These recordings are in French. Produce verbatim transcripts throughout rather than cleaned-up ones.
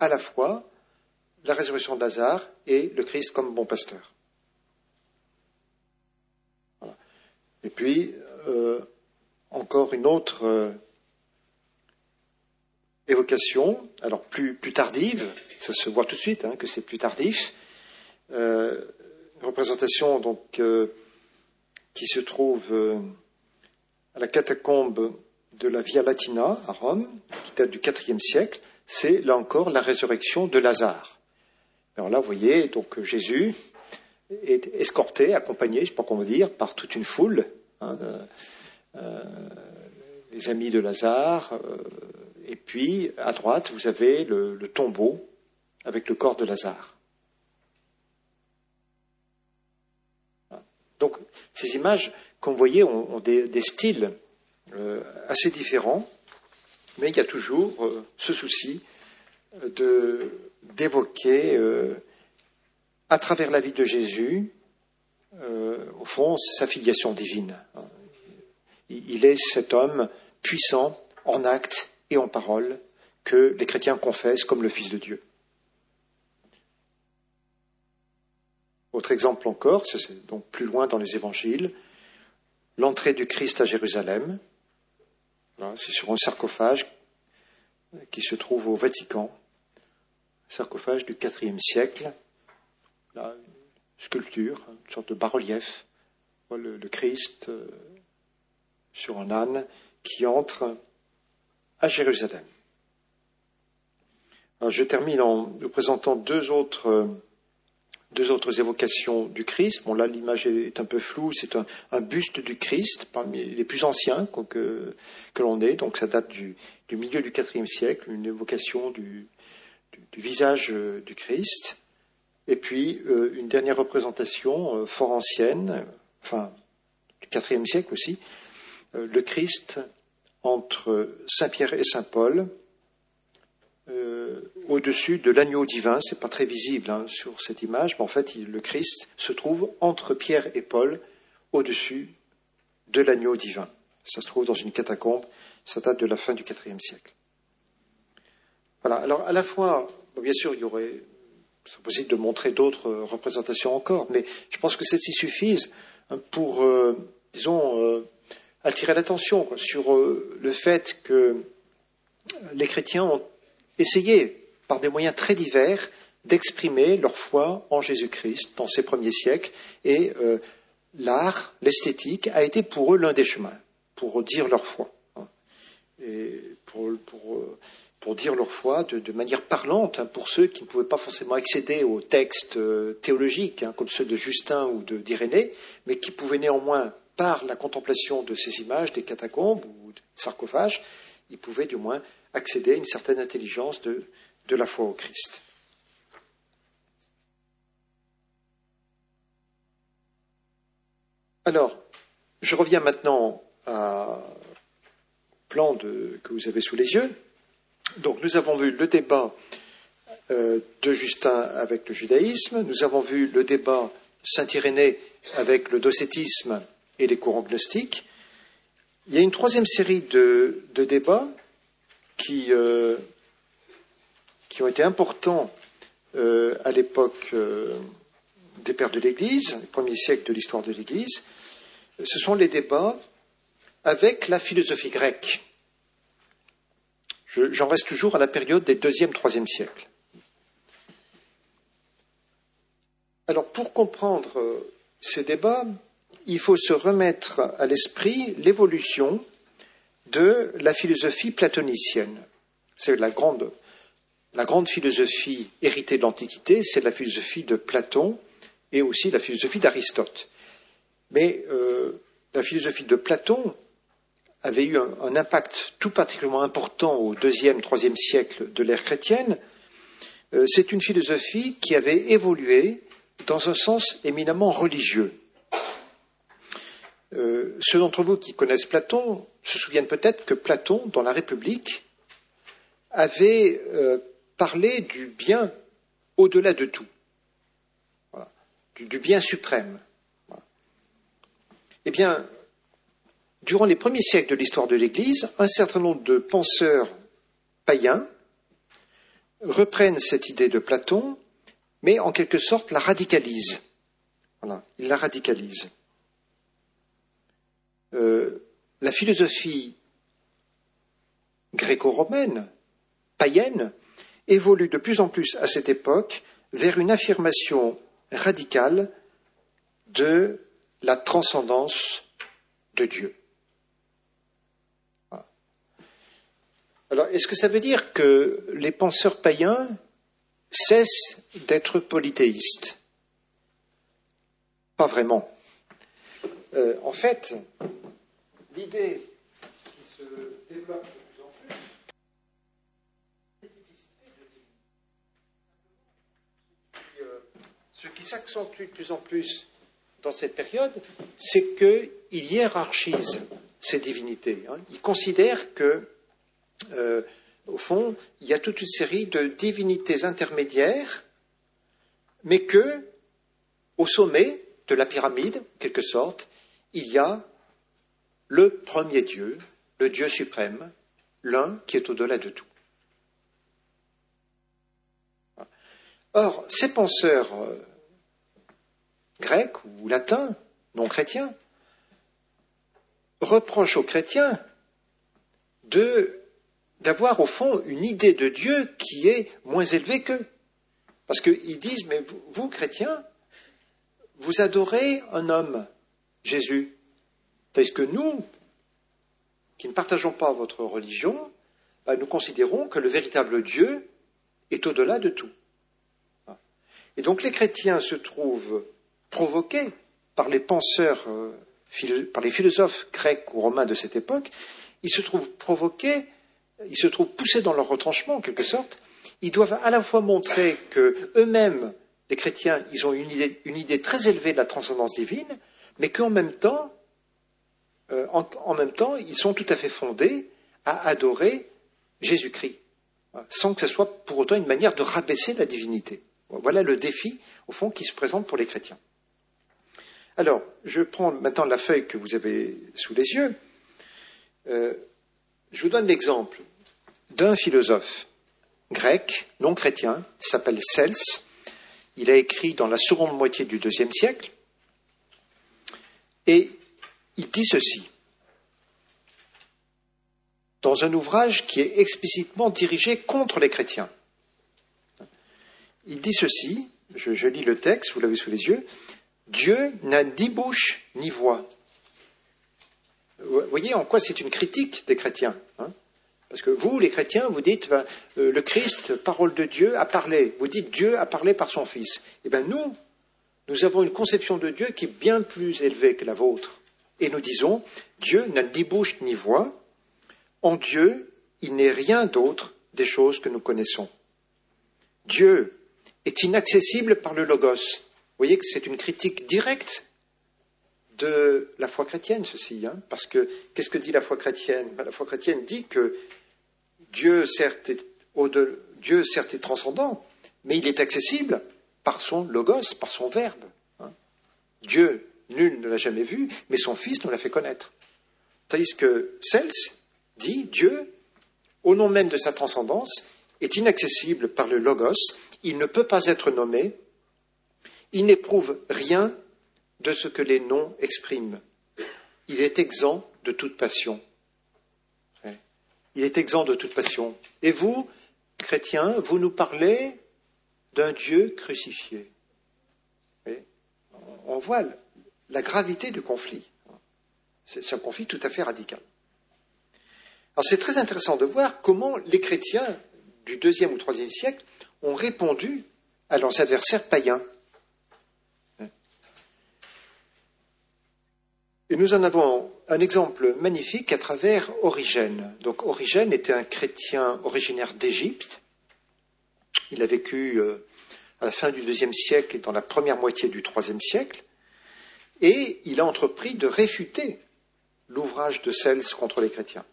à la fois la résurrection de Lazare et le Christ comme bon pasteur. Voilà. Et puis, euh, encore une autre euh, évocation, alors plus, plus tardive, ça se voit tout de suite hein, que c'est plus tardif, euh, une représentation donc, euh, qui se trouve euh, à la catacombe de la Via Latina à Rome, qui date du quatrième siècle, c'est là encore la résurrection de Lazare. Alors là, vous voyez, donc Jésus est escorté, accompagné, je ne sais pas comment dire, par toute une foule, hein, euh, euh, les amis de Lazare, euh, et puis à droite, vous avez le, le tombeau avec le corps de Lazare. Voilà. Donc, ces images, comme vous voyez, ont, ont des, des styles euh, assez différents, mais il y a toujours euh, ce souci de, d'évoquer, euh, à travers la vie de Jésus, euh, au fond, sa filiation divine. Il est cet homme puissant en actes et en paroles que les chrétiens confessent comme le Fils de Dieu. Autre exemple encore, c'est donc plus loin dans les évangiles, l'entrée du Christ à Jérusalem. Voilà, c'est sur un sarcophage qui se trouve au Vatican, sarcophage du quatrième siècle, là, une sculpture, une sorte de bas-relief, le, le Christ euh, sur un âne qui entre à Jérusalem. Alors, je termine en vous présentant deux autres, euh, deux autres évocations du Christ. Bon, là, l'image est un peu floue, c'est un, un buste du Christ, parmi les plus anciens que, que l'on ait, donc ça date du, du milieu du quatrième siècle, une évocation du, du, du visage euh, du Christ. Et puis, euh, une dernière représentation euh, fort ancienne, euh, enfin, du quatrième siècle aussi, euh, le Christ entre Saint-Pierre et Saint-Paul, euh, au-dessus de l'agneau divin. C'est pas très visible hein, sur cette image, mais en fait, il, le Christ se trouve entre Pierre et Paul, au-dessus de l'agneau divin. Ça se trouve dans une catacombe, ça date de la fin du quatrième siècle. Voilà, alors à la fois, bien sûr, il y aurait... C'est possible de montrer d'autres représentations encore, mais je pense que celles-ci suffisent pour, euh, disons, euh, attirer l'attention quoi, sur euh, le fait que les chrétiens ont essayé, par des moyens très divers, d'exprimer leur foi en Jésus-Christ dans ces premiers siècles, et euh, l'art, l'esthétique, a été pour eux l'un des chemins, pour dire leur foi. Hein, et pour... pour euh, pour dire leur foi de, de manière parlante, hein, pour ceux qui ne pouvaient pas forcément accéder aux textes euh, théologiques, hein, comme ceux de Justin ou de, d'Irénée, mais qui pouvaient néanmoins, par la contemplation de ces images, des catacombes ou des sarcophages, ils pouvaient du moins accéder à une certaine intelligence de, de la foi au Christ. Alors, je reviens maintenant à plan de, que vous avez sous les yeux. Donc, nous avons vu le débat euh, de Justin avec le judaïsme, nous avons vu le débat de Saint-Irénée avec le docétisme et les courants gnostiques. Il y a une troisième série de, de débats qui, euh, qui ont été importants euh, à l'époque euh, des pères de l'Église, les premiers siècles de l'histoire de l'Église. Ce sont les débats avec la philosophie grecque. Je, j'en reste toujours à la période des deuxième, troisième siècles. Alors, pour comprendre ces débats, il faut se remettre à l'esprit l'évolution de la philosophie platonicienne. C'est la grande, la grande philosophie héritée de l'Antiquité, c'est la philosophie de Platon et aussi la philosophie d'Aristote. Mais euh, la philosophie de Platon avait eu un, un impact tout particulièrement important au deuxième, troisième siècle de l'ère chrétienne. Euh, c'est une philosophie qui avait évolué dans un sens éminemment religieux. Euh, ceux d'entre vous qui connaissent Platon se souviennent peut-être que Platon, dans la République, avait euh, parlé du bien au-delà de tout, voilà, du, du bien suprême. Voilà. Eh bien, durant les premiers siècles de l'histoire de l'Église, un certain nombre de penseurs païens reprennent cette idée de Platon, mais en quelque sorte la radicalisent. Voilà, ils la radicalisent. Euh, la philosophie gréco-romaine, païenne, évolue de plus en plus à cette époque vers une affirmation radicale de la transcendance de Dieu. Voilà. Alors, est-ce que ça veut dire que les penseurs païens cessent d'être polythéistes? Pas vraiment. Euh, en fait, l'idée qui se développe de plus en plus, c'est la multiplicité de divinités. Euh, ce qui s'accentue de plus en plus dans cette période, c'est qu'il hiérarchise ces divinités. Hein. Il considère que, euh, au fond, il y a toute une série de divinités intermédiaires, mais que, au sommet de la pyramide, en quelque sorte, il y a le premier Dieu, le Dieu suprême, l'un qui est au-delà de tout. Or, ces penseurs euh, grecs ou latins, non chrétiens, reprochent aux chrétiens de, d'avoir au fond une idée de Dieu qui est moins élevée qu'eux. Parce qu'ils disent, mais vous, vous, chrétiens, vous adorez un homme, Jésus, tandis que nous, qui ne partageons pas votre religion, ben, nous considérons que le véritable Dieu est au-delà de tout. Et donc les chrétiens se trouvent provoqués par les penseurs, euh, philo- par les philosophes grecs ou romains de cette époque, ils se trouvent provoqués, ils se trouvent poussés dans leur retranchement en quelque sorte. Ils doivent à la fois montrer que eux-mêmes, les chrétiens, ils ont une idée, une idée très élevée de la transcendance divine, mais qu'en même temps, euh, en, en même temps, ils sont tout à fait fondés à adorer Jésus-Christ, sans que ce soit pour autant une manière de rabaisser la divinité. Voilà le défi, au fond, qui se présente pour les chrétiens. Alors, je prends maintenant la feuille que vous avez sous les yeux. Euh, je vous donne l'exemple d'un philosophe grec, non chrétien, qui s'appelle Cels. Il a écrit dans la seconde moitié du deuxième siècle. Et il dit ceci, dans un ouvrage qui est explicitement dirigé contre les chrétiens. Il dit ceci, je, je lis le texte, vous l'avez sous les yeux, « Dieu n'a ni bouche ni voix ». Vous voyez en quoi c'est une critique des chrétiens, hein? Parce que vous, les chrétiens, vous dites ben, euh, le Christ, parole de Dieu, a parlé. Vous dites Dieu a parlé par son Fils. Eh bien nous, nous avons une conception de Dieu qui est bien plus élevée que la vôtre. Et nous disons, Dieu n'a ni bouche ni voix. En Dieu, il n'est rien d'autre des choses que nous connaissons. Dieu est inaccessible par le Logos. Vous voyez que c'est une critique directe de la foi chrétienne, ceci. Hein, parce que, qu'est-ce que dit la foi chrétienne? Ben, la foi chrétienne dit que Dieu, certes, est au-delà, Dieu, certes, est transcendant, mais il est accessible par son Logos, par son Verbe. Hein. Dieu, nul ne l'a jamais vu, mais son Fils nous l'a fait connaître. Tandis que Cels dit, Dieu, au nom même de sa transcendance, est inaccessible par le Logos, il ne peut pas être nommé, il n'éprouve rien de ce que les noms expriment. Il est exempt de toute passion. Il est exempt de toute passion. Et vous, chrétiens, vous nous parlez d'un Dieu crucifié. On voit la gravité du conflit. C'est un conflit tout à fait radical. Alors c'est très intéressant de voir comment les chrétiens du deuxième ou troisième siècle ont répondu à leurs adversaires païens. Et nous en avons un exemple magnifique à travers Origène. Donc Origène était un chrétien originaire d'Égypte. Il a vécu euh, à la fin du deuxième siècle et dans la première moitié du troisième siècle. Et il a entrepris de réfuter l'ouvrage de Cels contre les chrétiens.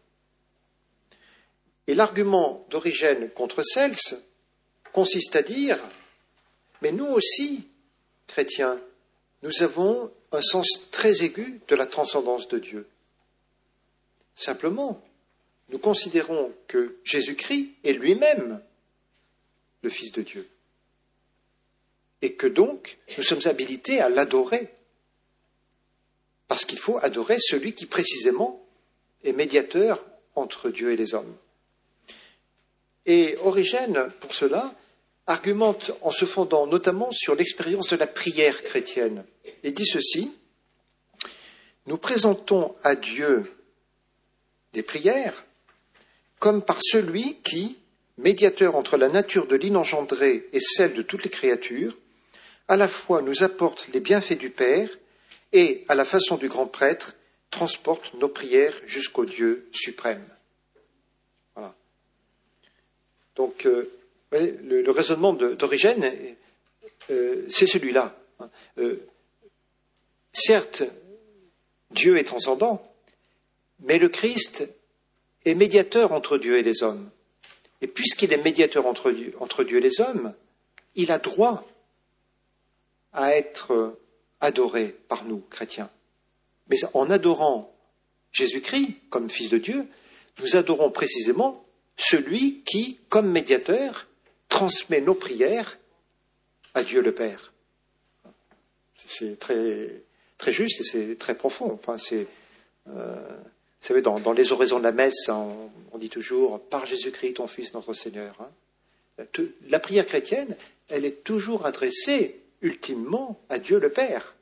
Et l'argument d'Origène contre Cels consiste à dire, mais nous aussi, chrétiens, nous avons un sens très aigu de la transcendance de Dieu. Simplement, nous considérons que Jésus-Christ est lui-même le Fils de Dieu. Et que donc, nous sommes habilités à l'adorer. Parce qu'il faut adorer celui qui précisément est médiateur entre Dieu et les hommes. Et Origène, pour cela, argumente en se fondant notamment sur l'expérience de la prière chrétienne. Il dit ceci: nous présentons à Dieu des prières comme par celui qui, médiateur entre la nature de l'inengendré et celle de toutes les créatures, à la fois nous apporte les bienfaits du Père et, à la façon du grand prêtre, transporte nos prières jusqu'au Dieu suprême. Voilà. Donc, euh, le, le raisonnement de, d'Origène, euh, c'est celui-là. Euh, certes, Dieu est transcendant, mais le Christ est médiateur entre Dieu et les hommes. Et puisqu'il est médiateur entre, entre Dieu et les hommes, il a droit à être adoré par nous, chrétiens. Mais en adorant Jésus-Christ comme Fils de Dieu, nous adorons précisément celui qui, comme médiateur, transmet nos prières à Dieu le Père. C'est très, très juste et c'est très profond. Enfin, c'est, euh, vous savez, dans, dans les oraisons de la messe, on, on dit toujours « Par Jésus-Christ, ton Fils, notre Seigneur hein. ». La prière chrétienne, elle est toujours adressée ultimement à Dieu le Père.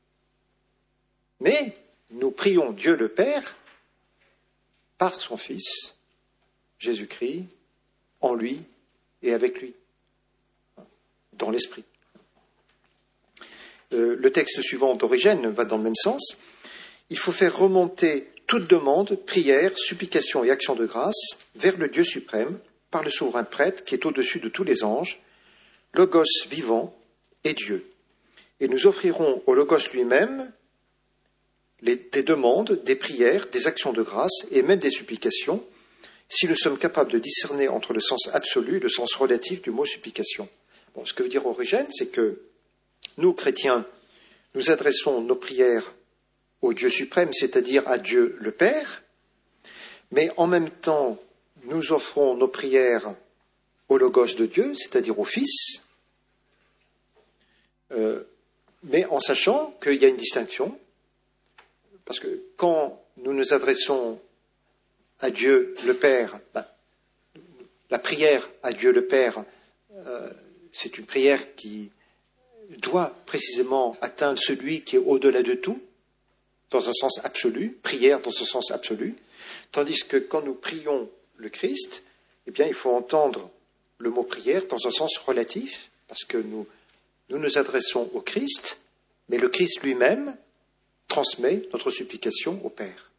Mais nous prions Dieu le Père par son Fils, Jésus-Christ, en lui et avec lui, dans l'Esprit. Euh, le texte suivant d'Origène va dans le même sens. Il faut faire remonter toute demande, prière, supplication et action de grâce vers le Dieu suprême par le souverain prêtre qui est au-dessus de tous les anges, Logos vivant et Dieu. Et nous offrirons au Logos lui-même les, des demandes, des prières, des actions de grâce et même des supplications, si nous sommes capables de discerner entre le sens absolu et le sens relatif du mot supplication. Bon, ce que veut dire Origène, c'est que nous, chrétiens, nous adressons nos prières au Dieu suprême, c'est-à-dire à Dieu le Père, mais en même temps, nous offrons nos prières au Logos de Dieu, c'est-à-dire au Fils, euh, mais en sachant qu'il y a une distinction, parce que quand nous nous adressons à Dieu le Père, ben, la prière à Dieu le Père, euh, c'est une prière qui doit précisément atteindre celui qui est au-delà de tout, dans un sens absolu, prière dans un sens absolu, tandis que quand nous prions le Christ, eh bien, il faut entendre le mot prière dans un sens relatif, parce que nous nous, nous adressons au Christ, mais le Christ lui-même transmet notre supplication au Père.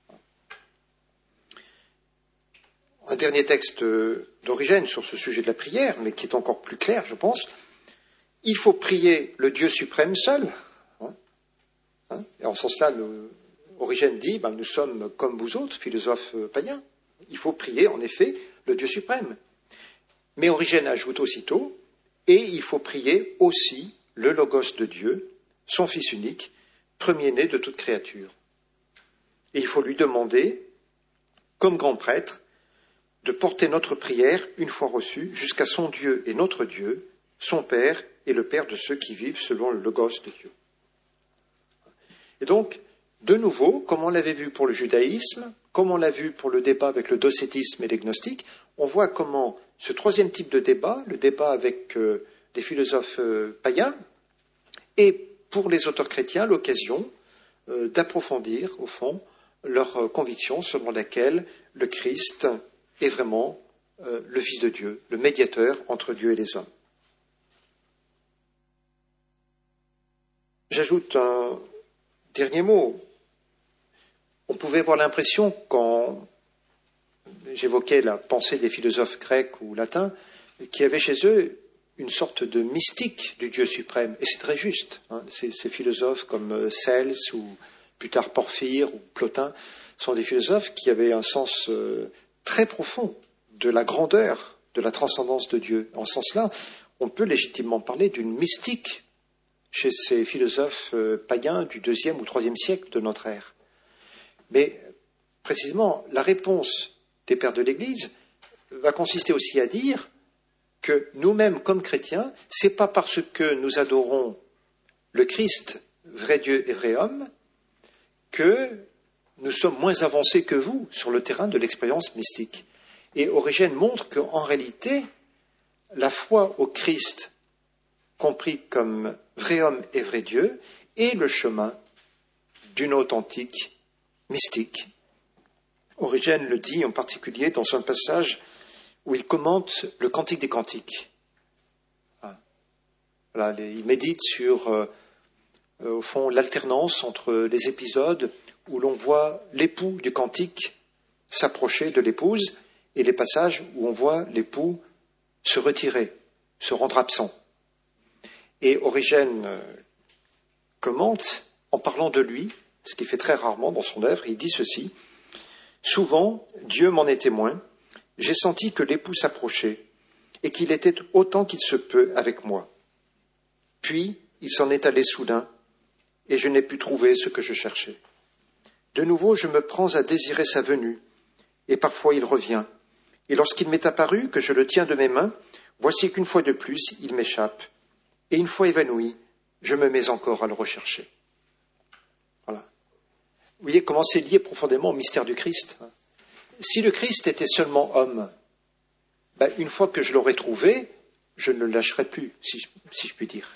Un dernier texte d'Origène sur ce sujet de la prière, mais qui est encore plus clair, je pense. Il faut prier le Dieu suprême seul. Hein, hein, et en ce sens-là, nous, Origène dit, ben, nous sommes comme vous autres, philosophes païens. Il faut prier, en effet, le Dieu suprême. Mais Origène ajoute aussitôt, et il faut prier aussi le Logos de Dieu, son Fils unique, premier-né de toute créature. Et il faut lui demander, comme grand prêtre, de porter notre prière, une fois reçue, jusqu'à son Dieu et notre Dieu, son Père et le Père de ceux qui vivent selon le Logos de Dieu. Et donc, de nouveau, comme on l'avait vu pour le judaïsme, comme on l'a vu pour le débat avec le docétisme et les gnostiques, on voit comment ce troisième type de débat, le débat avec euh, des philosophes euh, païens, est pour les auteurs chrétiens l'occasion euh, d'approfondir, au fond, leur euh, conviction selon laquelle le Christ est vraiment euh, le Fils de Dieu, le médiateur entre Dieu et les hommes. J'ajoute un dernier mot. On pouvait avoir l'impression, quand j'évoquais la pensée des philosophes grecs ou latins, qu'il y avait chez eux une sorte de mystique du Dieu suprême. Et c'est très juste. Hein. Ces, ces philosophes comme Cels ou plus tard Porphyre ou Plotin sont des philosophes qui avaient un sens euh, très profond de la grandeur, de la transcendance de Dieu. En ce sens-là, on peut légitimement parler d'une mystique chez ces philosophes euh, païens du deuxième ou troisième siècle de notre ère. Mais précisément, la réponse des pères de l'Église va consister aussi à dire que nous-mêmes, comme chrétiens, c'est pas parce que nous adorons le Christ, vrai Dieu et vrai homme, que nous sommes moins avancés que vous sur le terrain de l'expérience mystique. Et Origène montre qu'en réalité, la foi au Christ, compris comme vrai homme et vrai Dieu, est le chemin d'une authentique mystique. Origène le dit en particulier dans un passage où il commente le Cantique des Cantiques. Voilà, il médite sur, euh, au fond, l'alternance entre les épisodes où l'on voit l'époux du cantique s'approcher de l'épouse et les passages où on voit l'époux se retirer, se rendre absent. Et Origène euh, commente, en parlant de lui, ce qu'il fait très rarement dans son œuvre, il dit ceci: « Souvent, Dieu m'en est témoin, j'ai senti que l'époux s'approchait et qu'il était autant qu'il se peut avec moi. Puis, il s'en est allé soudain et je n'ai pu trouver ce que je cherchais. De nouveau, je me prends à désirer sa venue et parfois il revient. Et lorsqu'il m'est apparu que je le tiens de mes mains, voici qu'une fois de plus, il m'échappe. Et une fois évanoui, je me mets encore à le rechercher. » Voilà. Vous voyez comment c'est lié profondément au mystère du Christ. Si le Christ était seulement homme, ben une fois que je l'aurais trouvé, je ne le lâcherai plus, si je, si je puis dire.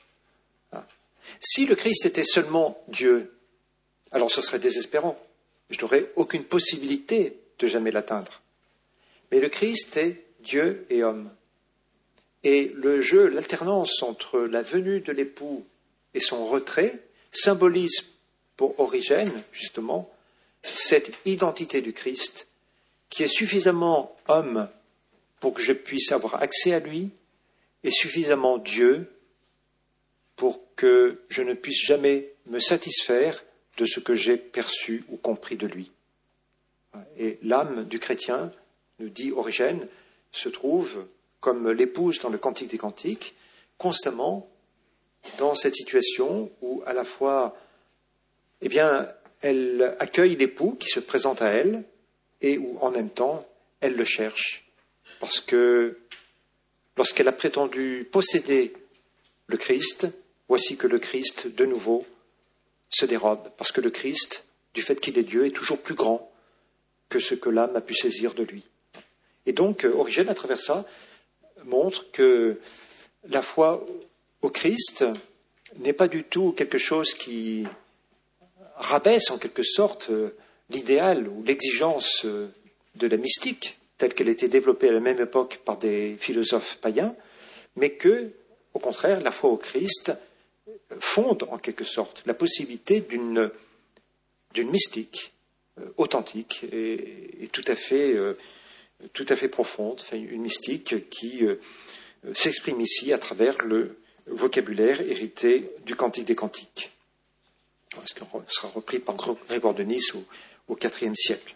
Si le Christ était seulement Dieu, alors ce serait désespérant. Je n'aurais aucune possibilité de jamais l'atteindre. Mais le Christ est Dieu et homme. Et le jeu, l'alternance entre la venue de l'époux et son retrait symbolise pour Origène, justement, cette identité du Christ qui est suffisamment homme pour que je puisse avoir accès à lui et suffisamment Dieu pour que je ne puisse jamais me satisfaire de ce que j'ai perçu ou compris de lui. Et l'âme du chrétien, nous dit Origène, se trouve, comme l'épouse dans le Cantique des Cantiques, constamment dans cette situation où à la fois, eh bien, elle accueille l'époux qui se présente à elle et où en même temps, elle le cherche. Parce que lorsqu'elle a prétendu posséder le Christ, voici que le Christ, de nouveau, se dérobe, parce que le Christ, du fait qu'il est Dieu, est toujours plus grand que ce que l'âme a pu saisir de lui. Et donc, Origène, à travers ça, montre que la foi au Christ n'est pas du tout quelque chose qui rabaisse en quelque sorte l'idéal ou l'exigence de la mystique telle qu'elle était développée à la même époque par des philosophes païens, mais que, au contraire, la foi au Christ fonde en quelque sorte la possibilité d'une, d'une mystique euh, authentique et, et tout à fait, euh, tout à fait profonde, enfin, une mystique qui euh, s'exprime ici à travers le vocabulaire hérité du Cantique des Cantiques, ce qui sera repris par Grégoire de Nice au, au quatrième siècle.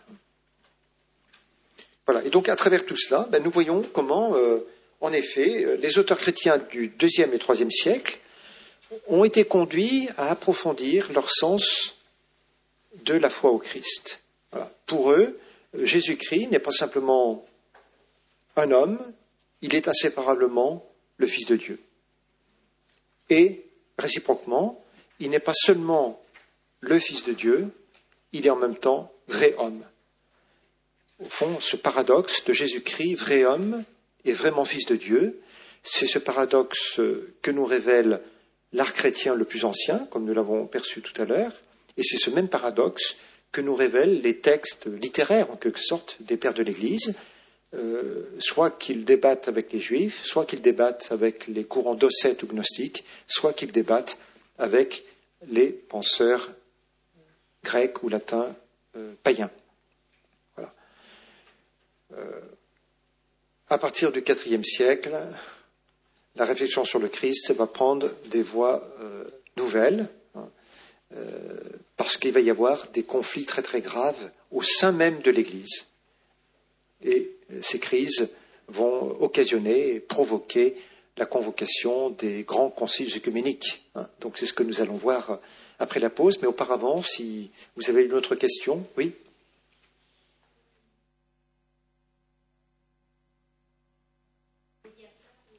Voilà. Et donc, à travers tout cela, ben, nous voyons comment, euh, en effet, les auteurs chrétiens du deuxième et troisième siècle ont été conduits à approfondir leur sens de la foi au Christ. Voilà. Pour eux, Jésus-Christ n'est pas simplement un homme, il est inséparablement le Fils de Dieu. Et, réciproquement, il n'est pas seulement le Fils de Dieu, il est en même temps vrai homme. Au fond, ce paradoxe de Jésus-Christ, vrai homme et vraiment Fils de Dieu, c'est ce paradoxe que nous révèle l'art chrétien le plus ancien, comme nous l'avons perçu tout à l'heure, et c'est ce même paradoxe que nous révèlent les textes littéraires, en quelque sorte, des pères de l'Église, euh, soit qu'ils débattent avec les Juifs, soit qu'ils débattent avec les courants docètes ou gnostiques, soit qu'ils débattent avec les penseurs grecs ou latins euh, païens. Voilà. Euh, à partir du quatrième siècle, la réflexion sur le Christ va prendre des voies euh, nouvelles, hein, euh, parce qu'il va y avoir des conflits très très graves au sein même de l'Église. Et ces crises vont occasionner et provoquer la convocation des grands conciles œcuméniques. Hein. Donc c'est ce que nous allons voir après la pause. Mais auparavant, si vous avez une autre question, oui ?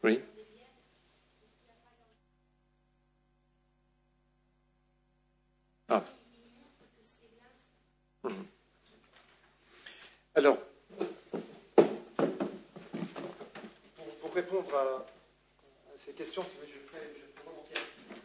Oui. Ah. Mhm. Alors, pour, pour répondre à, à ces questions, je ferai, je ferai remonter.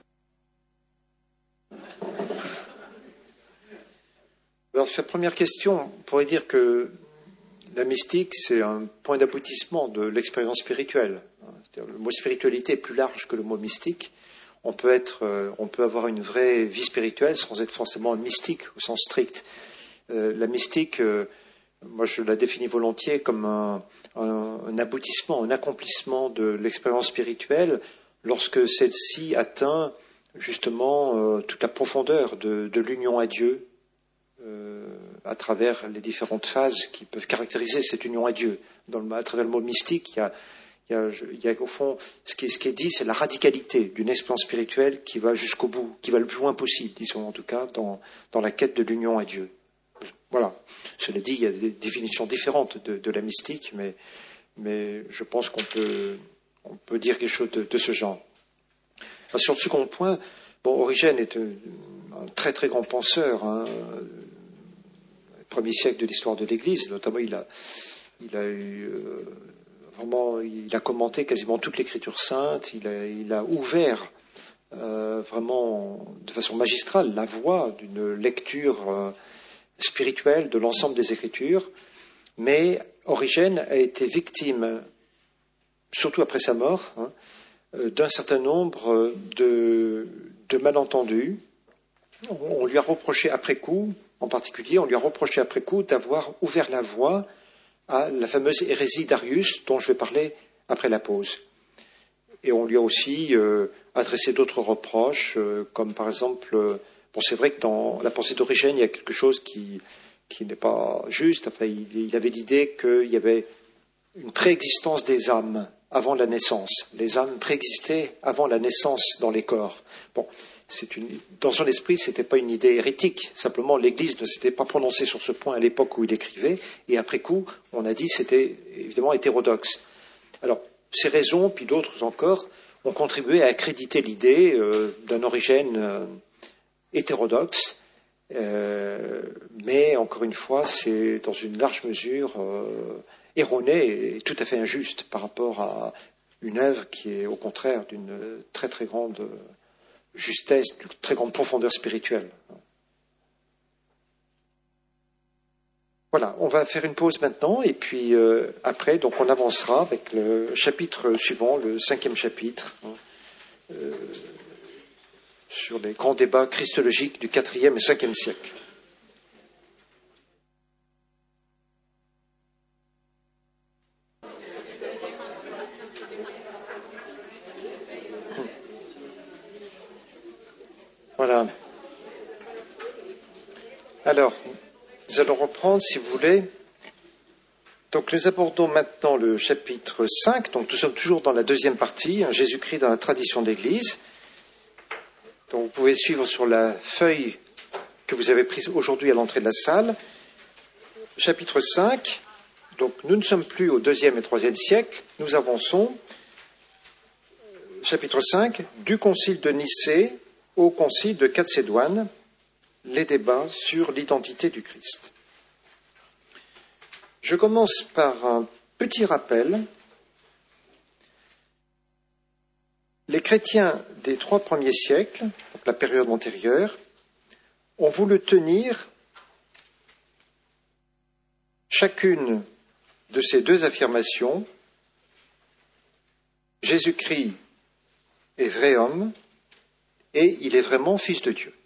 Alors, sur la première question, on pourrait dire que la mystique, c'est un point d'aboutissement de l'expérience spirituelle. C'est-à-dire, le mot spiritualité est plus large que le mot mystique. On peut être, euh, on peut avoir une vraie vie spirituelle sans être forcément un mystique au sens strict. Euh, la mystique, euh, moi je la définis volontiers comme un, un, un aboutissement, un accomplissement de l'expérience spirituelle lorsque celle-ci atteint justement euh, toute la profondeur de, de l'union à Dieu euh, à travers les différentes phases qui peuvent caractériser cette union à Dieu. Dans le, à travers le mot mystique, il y a Il y, a, il y a au fond, ce qui, ce qui est dit, c'est la radicalité d'une expérience spirituelle qui va jusqu'au bout, qui va le plus loin possible, disons en tout cas, dans, dans la quête de l'union à Dieu. Voilà. Cela dit, il y a des définitions différentes de, de la mystique, mais, mais je pense qu'on peut, on peut dire quelque chose de, de ce genre. Alors, sur le second point, bon, Origène est un, un très très grand penseur, hein, premier siècle de l'histoire de l'Église, notamment il a, il a eu... Euh, Vraiment, il a commenté quasiment toute l'Écriture sainte, il a, il a ouvert euh, vraiment de façon magistrale la voie d'une lecture euh, spirituelle de l'ensemble des Écritures, mais Origène a été victime, surtout après sa mort, hein, d'un certain nombre de, de malentendus. On lui a reproché après coup, en particulier, on lui a reproché après coup d'avoir ouvert la voie à la fameuse hérésie d'Arius, dont je vais parler après la pause. Et on lui a aussi euh, adressé d'autres reproches, euh, comme par exemple, euh, bon, c'est vrai que dans la pensée d'Origène, il y a quelque chose qui, qui n'est pas juste. Enfin, il, il avait l'idée qu'il y avait une préexistence des âmes avant la naissance. Les âmes préexistaient avant la naissance dans les corps. Bon, c'est une, dans son esprit, ce n'était pas une idée hérétique. Simplement, l'Église ne s'était pas prononcée sur ce point à l'époque où il écrivait. Et après coup, on a dit que c'était évidemment hétérodoxe. Alors, ces raisons, puis d'autres encore, ont contribué à accréditer l'idée euh, d'un Origène euh, hétérodoxe. Euh, mais, encore une fois, c'est dans une large mesure euh, erroné et tout à fait injuste par rapport à une œuvre qui est au contraire d'une très très grande justesse, d'une très grande profondeur spirituelle. Voilà, on va faire une pause maintenant et puis euh, après, donc on avancera avec le chapitre suivant, le cinquième chapitre, hein, euh, sur les grands débats christologiques du quatrième et cinquième siècle. Voilà. Alors, nous allons reprendre, si vous voulez. Donc, nous abordons maintenant le chapitre cinq. Donc, nous sommes toujours dans la deuxième partie, hein, Jésus-Christ dans la tradition d'Église. Donc, vous pouvez suivre sur la feuille que vous avez prise aujourd'hui à l'entrée de la salle. Chapitre cinq. Donc, nous ne sommes plus au deuxième et troisième siècle. Nous avançons. Chapitre cinq, du concile de Nicée au concile de Chalcédoine, les débats sur l'identité du Christ. Je commence par un petit rappel. Les chrétiens des trois premiers siècles, donc la période antérieure, ont voulu tenir chacune de ces deux affirmations. Jésus-Christ est vrai homme, et il est vraiment fils de Dieu.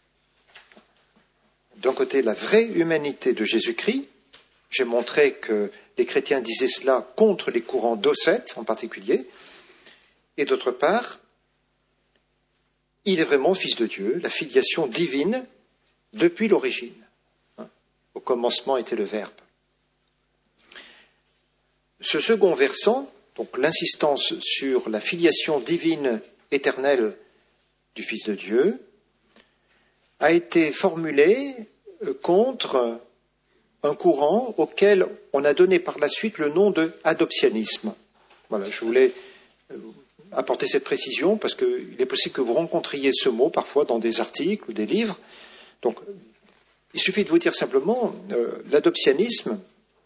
D'un côté, la vraie humanité de Jésus-Christ. J'ai montré que les chrétiens disaient cela contre les courants docètes en particulier. Et d'autre part, il est vraiment fils de Dieu, la filiation divine depuis l'origine. Au commencement était le Verbe. Ce second versant, donc l'insistance sur la filiation divine éternelle du Fils de Dieu, a été formulé contre un courant auquel on a donné par la suite le nom de adoptionnisme. Voilà, je voulais apporter cette précision parce qu'il est possible que vous rencontriez ce mot parfois dans des articles ou des livres. Donc, il suffit de vous dire simplement, euh, l'adoptionnisme,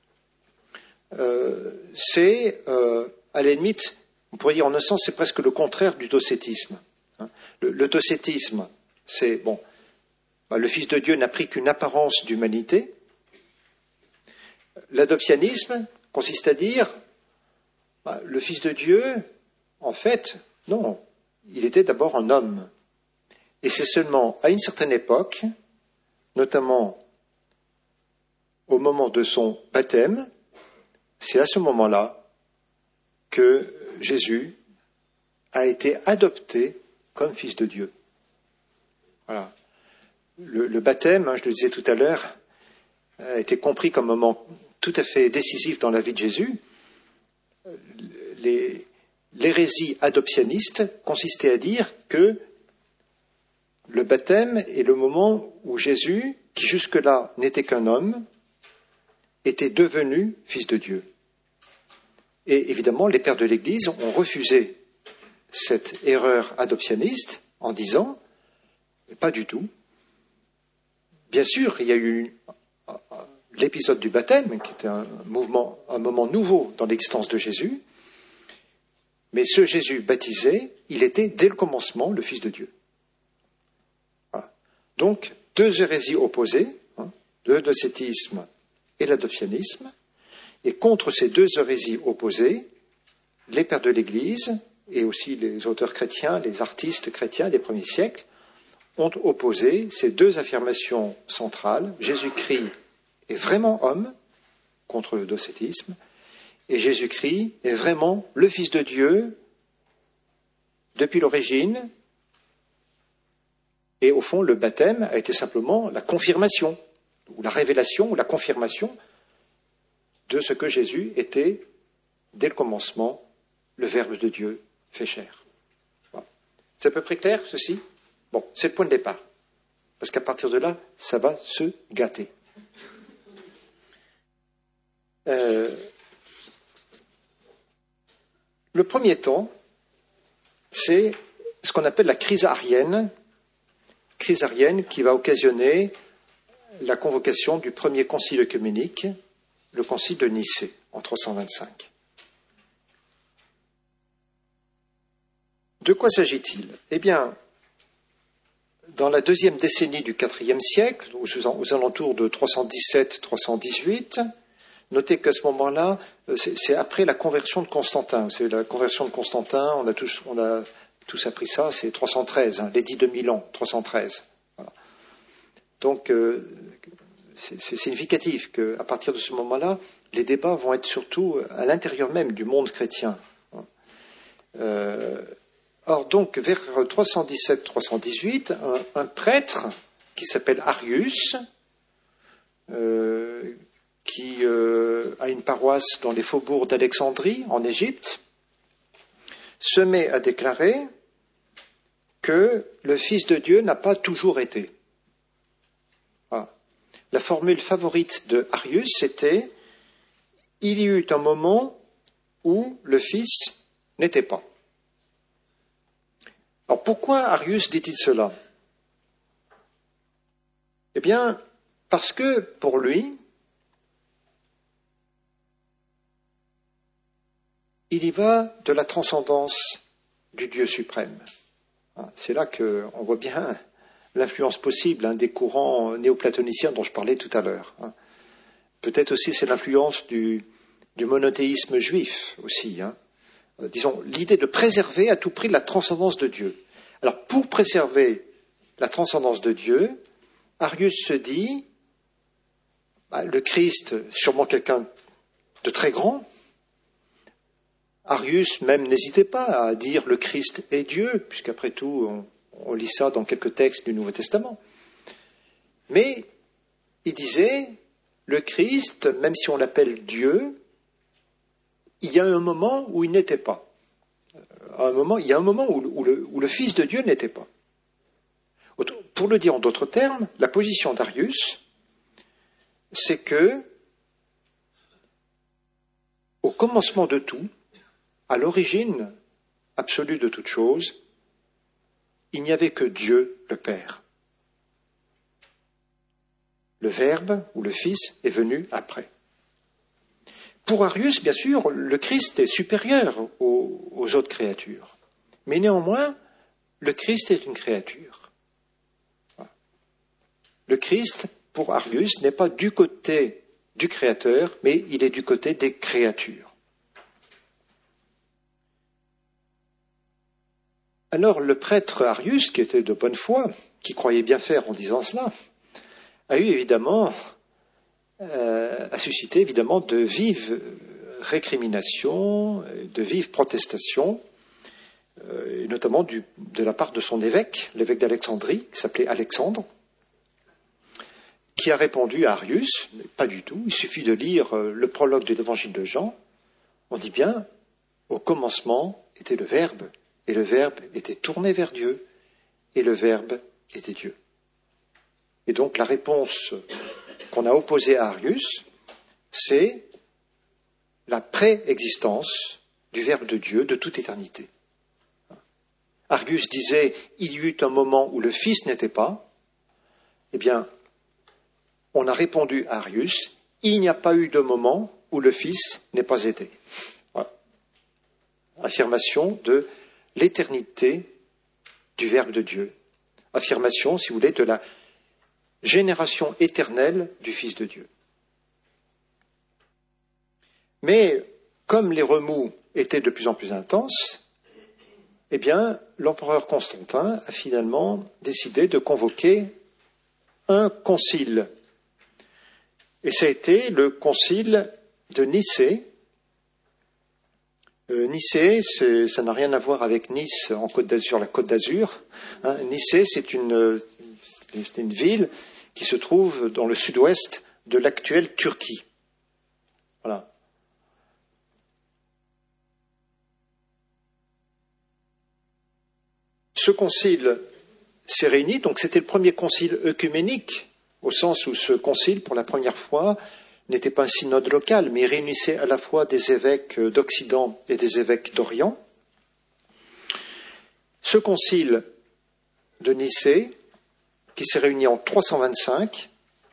euh, c'est, euh, à la limite, on pourrait dire en un sens, c'est presque le contraire du docétisme. Hein. Le, le docétisme, c'est, bon, bah, le Fils de Dieu n'a pris qu'une apparence d'humanité. L'adoptionnisme consiste à dire, bah, le Fils de Dieu, en fait, non, il était d'abord un homme. Et c'est seulement à une certaine époque, notamment au moment de son baptême, c'est à ce moment-là que Jésus a été adopté comme Fils de Dieu. Voilà. Le, le baptême, hein, je le disais tout à l'heure, a été compris comme un moment tout à fait décisif dans la vie de Jésus. Les, l'hérésie adoptionniste consistait à dire que le baptême est le moment où Jésus, qui jusque-là n'était qu'un homme, était devenu Fils de Dieu. Et évidemment, les pères de l'Église ont refusé cette erreur adoptionniste en disant « pas du tout ». Bien sûr, il y a eu l'épisode du baptême, qui était un mouvement, un moment nouveau dans l'existence de Jésus, mais ce Jésus baptisé, il était dès le commencement le Fils de Dieu. Voilà. Donc, deux hérésies opposées, hein, le docétisme et l'adoptionnisme, et contre ces deux hérésies opposées, les pères de l'Église et aussi les auteurs chrétiens, les artistes chrétiens des premiers siècles, ont opposé ces deux affirmations centrales. Jésus-Christ est vraiment homme, contre le docétisme, et Jésus-Christ est vraiment le Fils de Dieu depuis l'origine. Et au fond, le baptême a été simplement la confirmation, ou la révélation, ou la confirmation de ce que Jésus était, dès le commencement, le Verbe de Dieu fait chair. Voilà. C'est à peu près clair, ceci ? Bon, c'est le point de départ. Parce qu'à partir de là, ça va se gâter. Euh, le premier temps, c'est ce qu'on appelle la crise arienne, crise arienne qui va occasionner la convocation du premier concile œcuménique, le concile de Nicée, en trois cent vingt-cinq. De quoi s'agit-il ? Eh bien, dans la deuxième décennie du quatrième siècle, aux alentours de trois cent dix-sept à trois cent dix-huit, notez qu'à ce moment-là, c'est, c'est après la conversion de Constantin. C'est la conversion de Constantin, on a tous, on a tous appris ça, c'est trois cent treize, hein, l'édit de Milan, trois cent treize. Voilà. Donc, euh, c'est, c'est significatif qu'à partir de ce moment-là, les débats vont être surtout à l'intérieur même du monde chrétien. Euh, Or, donc, vers trois cent dix-sept à trois cent dix-huit, un, un prêtre qui s'appelle Arius, euh, qui euh, a une paroisse dans les faubourgs d'Alexandrie, en Égypte, se met à déclarer que le Fils de Dieu n'a pas toujours été. Voilà. La formule favorite de Arius, c'était « il y eut un moment où le Fils n'était pas ». Alors pourquoi Arius dit-il cela ? Eh bien, parce que pour lui, il y va de la transcendance du Dieu suprême. C'est là qu'on voit bien l'influence possible hein, des courants néoplatoniciens dont je parlais tout à l'heure. Peut-être aussi c'est l'influence du, du monothéisme juif aussi. Hein. Disons, l'idée de préserver à tout prix la transcendance de Dieu. Alors, pour préserver la transcendance de Dieu, Arius se dit, bah, le Christ, sûrement quelqu'un de très grand. Arius même n'hésitait pas à dire le Christ est Dieu, puisqu'après tout, on, on lit ça dans quelques textes du Nouveau Testament. Mais il disait, le Christ, même si on l'appelle Dieu, il y a un moment où il n'était pas. À un moment, il y a un moment où, où, le, où le Fils de Dieu n'était pas. Pour le dire en d'autres termes, la position d'Arius, c'est que, au commencement de tout, à l'origine absolue de toute chose, il n'y avait que Dieu le Père. Le Verbe ou le Fils est venu après. Pour Arius, bien sûr, le Christ est supérieur aux, aux autres créatures. Mais néanmoins, le Christ est une créature. Le Christ, pour Arius, n'est pas du côté du Créateur, mais il est du côté des créatures. Alors le prêtre Arius, qui était de bonne foi, qui croyait bien faire en disant cela, a eu évidemment, euh, a suscité évidemment de vives récriminations, de vives protestations, euh, et notamment du, de la part de son évêque, l'évêque d'Alexandrie, qui s'appelait Alexandre, qui a répondu à Arius, mais pas du tout, il suffit de lire le prologue de l'Évangile de Jean, on dit bien, au commencement était le Verbe, et le Verbe était tourné vers Dieu, et le Verbe était Dieu. Et donc la réponse qu'on a opposée à Arius, c'est la préexistence du Verbe de Dieu de toute éternité. Arius disait, il y eut un moment où le Fils n'était pas. Eh bien, on a répondu à Arius, il n'y a pas eu de moment où le Fils n'ait pas été. Voilà. Affirmation de l'éternité du Verbe de Dieu. Affirmation, si vous voulez, de la génération éternelle du Fils de Dieu. Mais, comme les remous étaient de plus en plus intenses, eh bien, l'empereur Constantin a finalement décidé de convoquer un concile. Et ça a été le concile de Nicée. Euh, Nicée, c'est, ça n'a rien à voir avec Nice en Côte d'Azur, la Côte d'Azur. Hein, Nicée, c'est une, c'est une ville qui se trouve dans le sud-ouest de l'actuelle Turquie. Voilà. Ce concile s'est réuni, donc c'était le premier concile œcuménique, au sens où ce concile, pour la première fois, n'était pas un synode local, mais il réunissait à la fois des évêques d'Occident et des évêques d'Orient. Ce concile de Nicée, qui s'est réuni en trois cent vingt-cinq,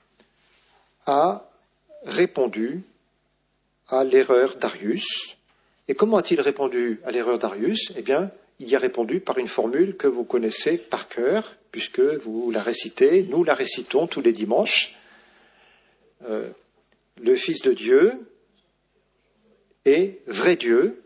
a répondu à l'erreur d'Arius. Et comment a-t-il répondu à l'erreur d'Arius ? Eh bien, il y a répondu par une formule que vous connaissez par cœur, puisque vous la récitez, nous la récitons tous les dimanches. Euh, le Fils de Dieu est vrai Dieu,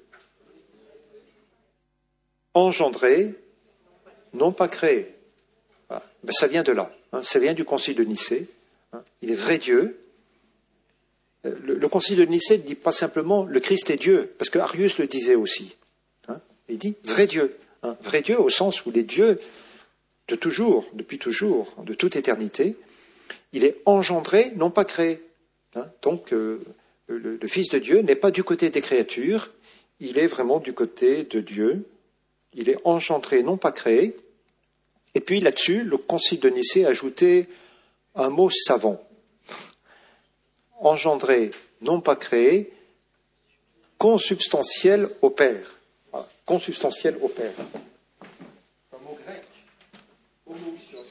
engendré, non pas créé. Voilà. Ben, ça vient de là, hein. Ça vient du concile de Nicée. Hein. Il est vrai Dieu. Euh, le, le concile de Nicée ne dit pas simplement le Christ est Dieu, parce que Arius le disait aussi. Il dit vrai Dieu, hein, vrai Dieu au sens où les dieux de toujours, depuis toujours, de toute éternité, il est engendré, non pas créé. Hein, donc euh, le, le Fils de Dieu n'est pas du côté des créatures, il est vraiment du côté de Dieu. Il est engendré, non pas créé. Et puis là-dessus, le concile de Nicée a ajouté un mot savant. Engendré, non pas créé, consubstantiel au Père. Voilà, consubstantiel au Père. Un mot grec, homoousios.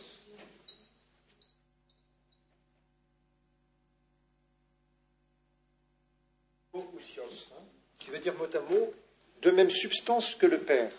Homoousios, hein, qui veut dire mot à mot, de même substance que le Père.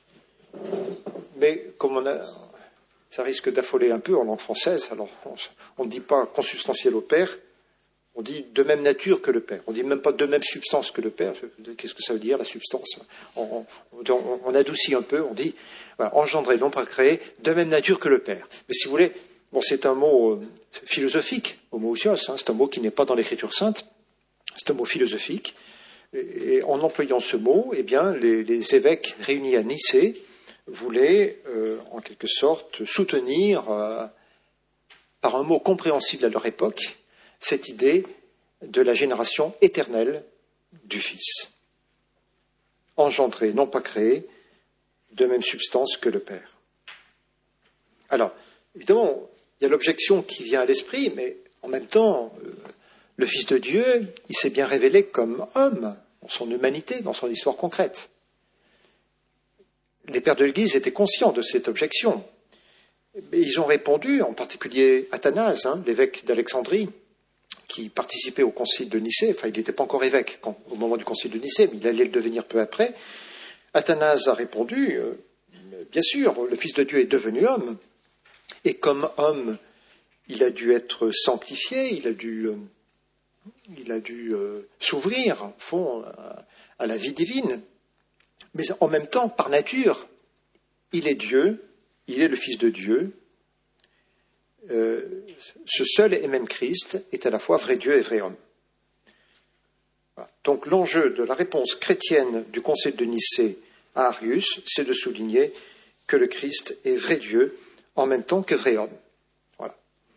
Mais comme on a, ça risque d'affoler un peu en langue française, alors on ne dit pas consubstantiel au Père, on dit de même nature que le Père. On ne dit même pas de même substance que le Père. Qu'est-ce que ça veut dire, la substance ? on, on, on adoucit un peu, on dit voilà, engendré, non pas créé, de même nature que le Père. Mais si vous voulez, bon, c'est un mot euh, philosophique, homoousios, hein, c'est un mot qui n'est pas dans l'Écriture sainte, c'est un mot philosophique. Et, et en employant ce mot, eh bien, les, les évêques réunis à Nicée voulaient, euh, en quelque sorte, soutenir, euh, par un mot compréhensible à leur époque, cette idée de la génération éternelle du Fils. Engendré, non pas créé, de même substance que le Père. Alors, évidemment, il y a l'objection qui vient à l'esprit, mais en même temps, euh, le Fils de Dieu, il s'est bien révélé comme homme, dans son humanité, dans son histoire concrète. les pères de l'Église étaient conscients de cette objection. Ils ont répondu, en particulier Athanase, hein, l'évêque d'Alexandrie, qui participait au concile de Nicée. Enfin, il n'était pas encore évêque quand, au moment du concile de Nicée, mais il allait le devenir peu après. Athanase a répondu, euh, bien sûr, le Fils de Dieu est devenu homme, et comme homme, il a dû être sanctifié, il a dû, euh, il a dû euh, s'ouvrir, au fond, à, à la vie divine. Mais en même temps, par nature, il est Dieu, il est le Fils de Dieu. Euh, ce seul et même Christ est à la fois vrai Dieu et vrai homme. Voilà. Donc l'enjeu de la réponse chrétienne du Concile de Nicée à Arius, c'est de souligner que le Christ est vrai Dieu en même temps que vrai homme. Voilà.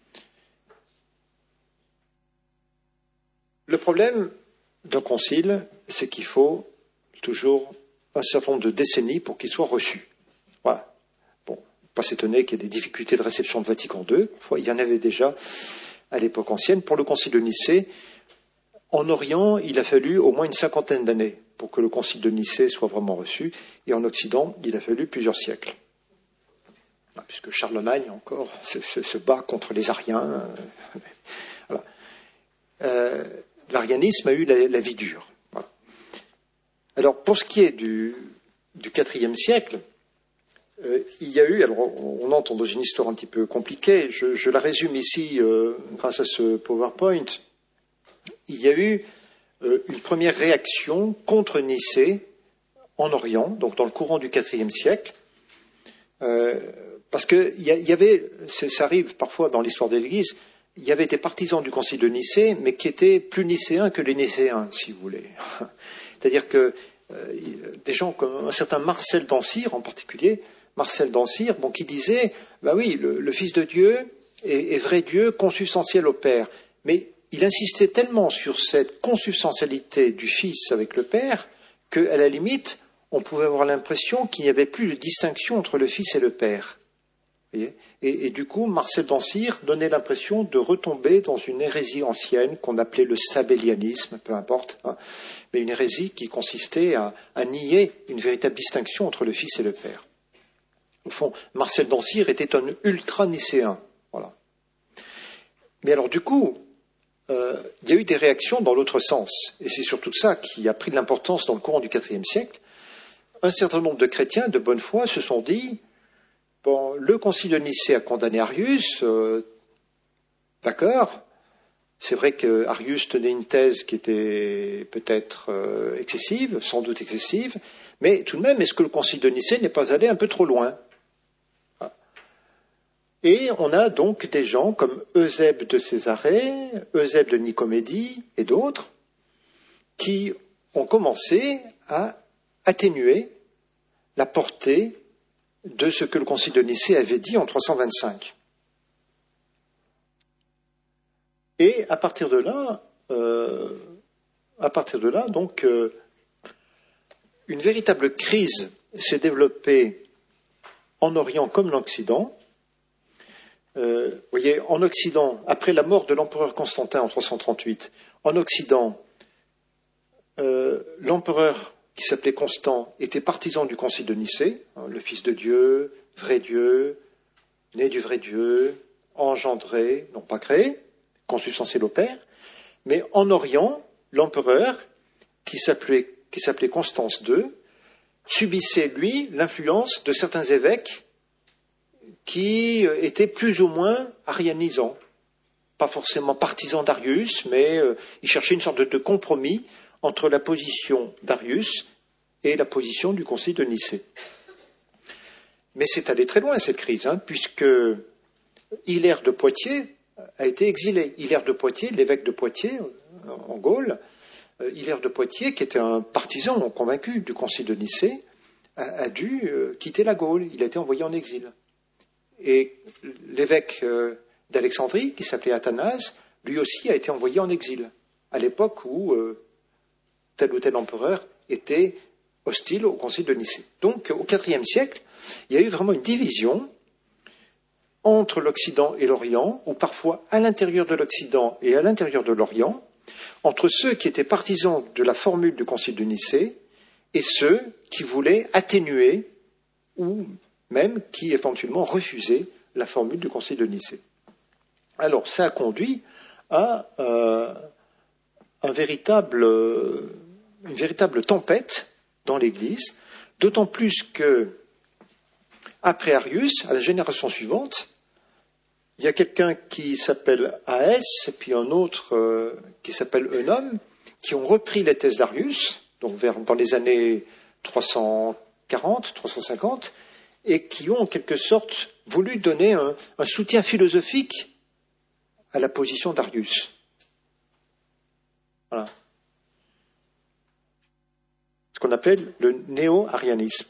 Le problème d'un concile, c'est qu'il faut toujours un certain nombre de décennies pour qu'il soit reçu. Voilà. Bon, pas s'étonner qu'il y ait des difficultés de réception de Vatican deux. Il y en avait déjà à l'époque ancienne. Pour le concile de Nicée, en Orient, il a fallu au moins une cinquantaine d'années pour que le concile de Nicée soit vraiment reçu. Et en Occident, il a fallu plusieurs siècles. Puisque Charlemagne, encore, se, se, se bat contre les Ariens. Voilà. Euh, l'arianisme a eu la, la vie dure. Voilà. Alors, pour ce qui est du, du quatrième siècle, euh, il y a eu, alors on entre dans une histoire un petit peu compliquée, je, je la résume ici euh, grâce à ce PowerPoint. Il y a eu euh, une première réaction contre Nicée en Orient, donc dans le courant du quatrième siècle, euh, parce qu'il y, y avait, ça arrive parfois dans l'histoire de l'Église, il y avait des partisans du concile de Nicée, mais qui étaient plus nicéens que les nicéens, si vous voulez. C'est-à-dire que euh, des gens comme un certain Marcel d'Ancire, en particulier, Marcel d'Ancire, bon, qui disait, bah oui, le, le Fils de Dieu est, est vrai Dieu, consubstantiel au Père. Mais il insistait tellement sur cette consubstantialité du Fils avec le Père qu'à la limite, on pouvait avoir l'impression qu'il n'y avait plus de distinction entre le Fils et le Père. Et, et du coup, Marcel d'Ancire donnait l'impression de retomber dans une hérésie ancienne qu'on appelait le sabellianisme, peu importe, hein, mais une hérésie qui consistait à, à nier une véritable distinction entre le Fils et le Père. Au fond, Marcel d'Ancire était un ultra-nicéen. Voilà. Mais alors du coup, euh, il y a eu des réactions dans l'autre sens, et c'est surtout ça qui a pris de l'importance dans le courant du quatrième siècle. Un certain nombre de chrétiens de bonne foi se sont dit, bon, le concile de Nicée a condamné Arius, euh, d'accord, c'est vrai que Arius tenait une thèse qui était peut-être euh, excessive, sans doute excessive, mais tout de même, est-ce que le concile de Nicée n'est pas allé un peu trop loin? Et on a donc des gens comme Eusèbe de Césarée, Eusèbe de Nicomédie et d'autres qui ont commencé à atténuer la portée de ce que le concile de Nicée avait dit en trois cent vingt-cinq. Et à partir de là, euh, à partir de là, donc, euh, une véritable crise s'est développée en Orient comme en Occident. Euh, vous voyez, en Occident, après la mort de l'empereur Constantin en trois cent trente-huit, en Occident, euh, l'empereur qui s'appelait Constant était partisan du concile de Nicée, hein, le Fils de Dieu, vrai Dieu, né du vrai Dieu, engendré, non pas créé, consubstantiel au Père, mais en Orient, l'empereur, qui s'appelait, qui s'appelait Constance deux, subissait, lui, l'influence de certains évêques qui étaient plus ou moins arianisants, pas forcément partisans d'Arius, mais euh, ils cherchaient une sorte de, de compromis entre la position d'Arius et la position du concile de Nicée. Mais c'est allé très loin cette crise, hein, puisque Hilaire de Poitiers a été exilé. Hilaire de Poitiers, l'évêque de Poitiers, en Gaule, euh, Hilaire de Poitiers, qui était un partisan convaincu du concile de Nicée, a, a dû euh, quitter la Gaule. Il a été envoyé en exil. Et l'évêque euh, d'Alexandrie, qui s'appelait Athanase, lui aussi a été envoyé en exil, à l'époque où euh, tel ou tel empereur était hostile au concile de Nicée. Donc, au quatrième siècle, il y a eu vraiment une division entre l'Occident et l'Orient, ou parfois à l'intérieur de l'Occident et à l'intérieur de l'Orient, entre ceux qui étaient partisans de la formule du concile de Nicée et ceux qui voulaient atténuer ou même qui éventuellement refusaient la formule du Concile de Nicée. Alors, ça a conduit à euh, un véritable, euh, une véritable tempête dans l'Église, d'autant plus que, après Arius, à la génération suivante, il y a quelqu'un qui s'appelle Aès, et puis un autre euh, qui s'appelle Eunome, qui ont repris les thèses d'Arius, donc vers, dans les années trois cent quarante, trois cent cinquante, et qui ont en quelque sorte voulu donner un, un soutien philosophique à la position d'Arius. Voilà. Ce qu'on appelle le néo-arianisme.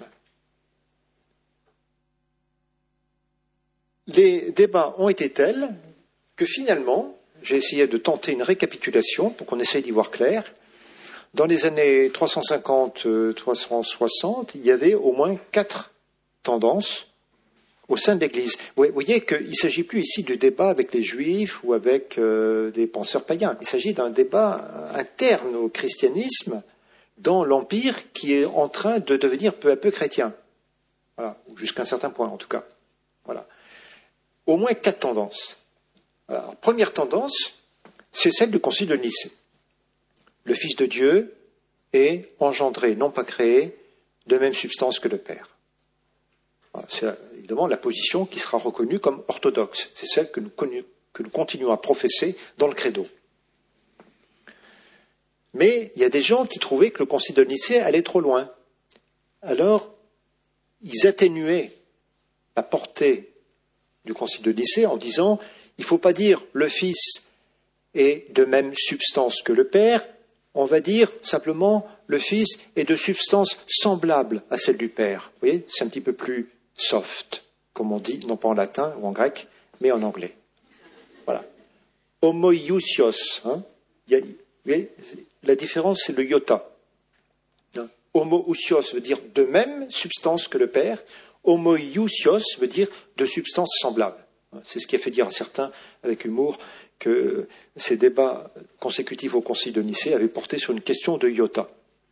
Les débats ont été tels que finalement, j'ai essayé de tenter une récapitulation pour qu'on essaye d'y voir clair. Dans les années trois cent cinquante à trois cent soixante, il y avait au moins quatre tendances au sein de l'Église. Vous voyez qu'il ne s'agit plus ici du débat avec les Juifs ou avec euh, des penseurs païens. Il s'agit d'un débat interne au christianisme dans l'Empire qui est en train de devenir peu à peu chrétien. Voilà, jusqu'à un certain point en tout cas. Voilà. Au moins quatre tendances. Alors, première tendance, c'est celle du Concile de Nicée. Le Fils de Dieu est engendré, non pas créé, de même substance que le Père. C'est évidemment la position qui sera reconnue comme orthodoxe. C'est celle que nous, que nous continuons à professer dans le credo. Mais il y a des gens qui trouvaient que le Concile de Nicée allait trop loin. Alors, ils atténuaient la portée du Concile de Nicée en disant il ne faut pas dire le Fils est de même substance que le Père, on va dire simplement le Fils est de substance semblable à celle du Père. Vous voyez, c'est un petit peu plus soft, comme on dit, non pas en latin ou en grec, mais en anglais. Voilà. Homoiousios. Hein. Il y a, vous voyez, la différence, c'est le iota. Hein. Homoousios veut dire de même substance que le Père. Homoiousios veut dire de substance semblable. C'est ce qui a fait dire à certains, avec humour, que ces débats consécutifs au Concile de Nicée avaient porté sur une question de iota.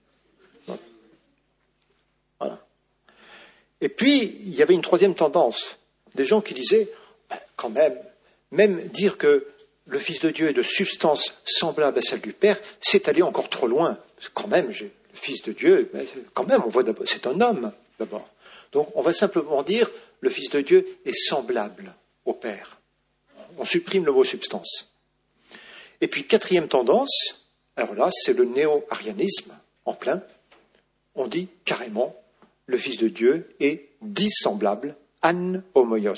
Voilà. Et puis, il y avait une troisième tendance. Des gens qui disaient, ben, quand même, même dire que le Fils de Dieu est de substance semblable à celle du Père, c'est aller encore trop loin. Quand même, j'ai le Fils de Dieu, quand même, on voit d'abord, c'est un homme, d'abord. Donc, on va simplement dire, le Fils de Dieu est semblable au Père. On supprime le mot substance. Et puis, quatrième tendance, alors là, c'est le néo-arianisme en plein. On dit carrément, le Fils de Dieu est dissemblable, an homoios.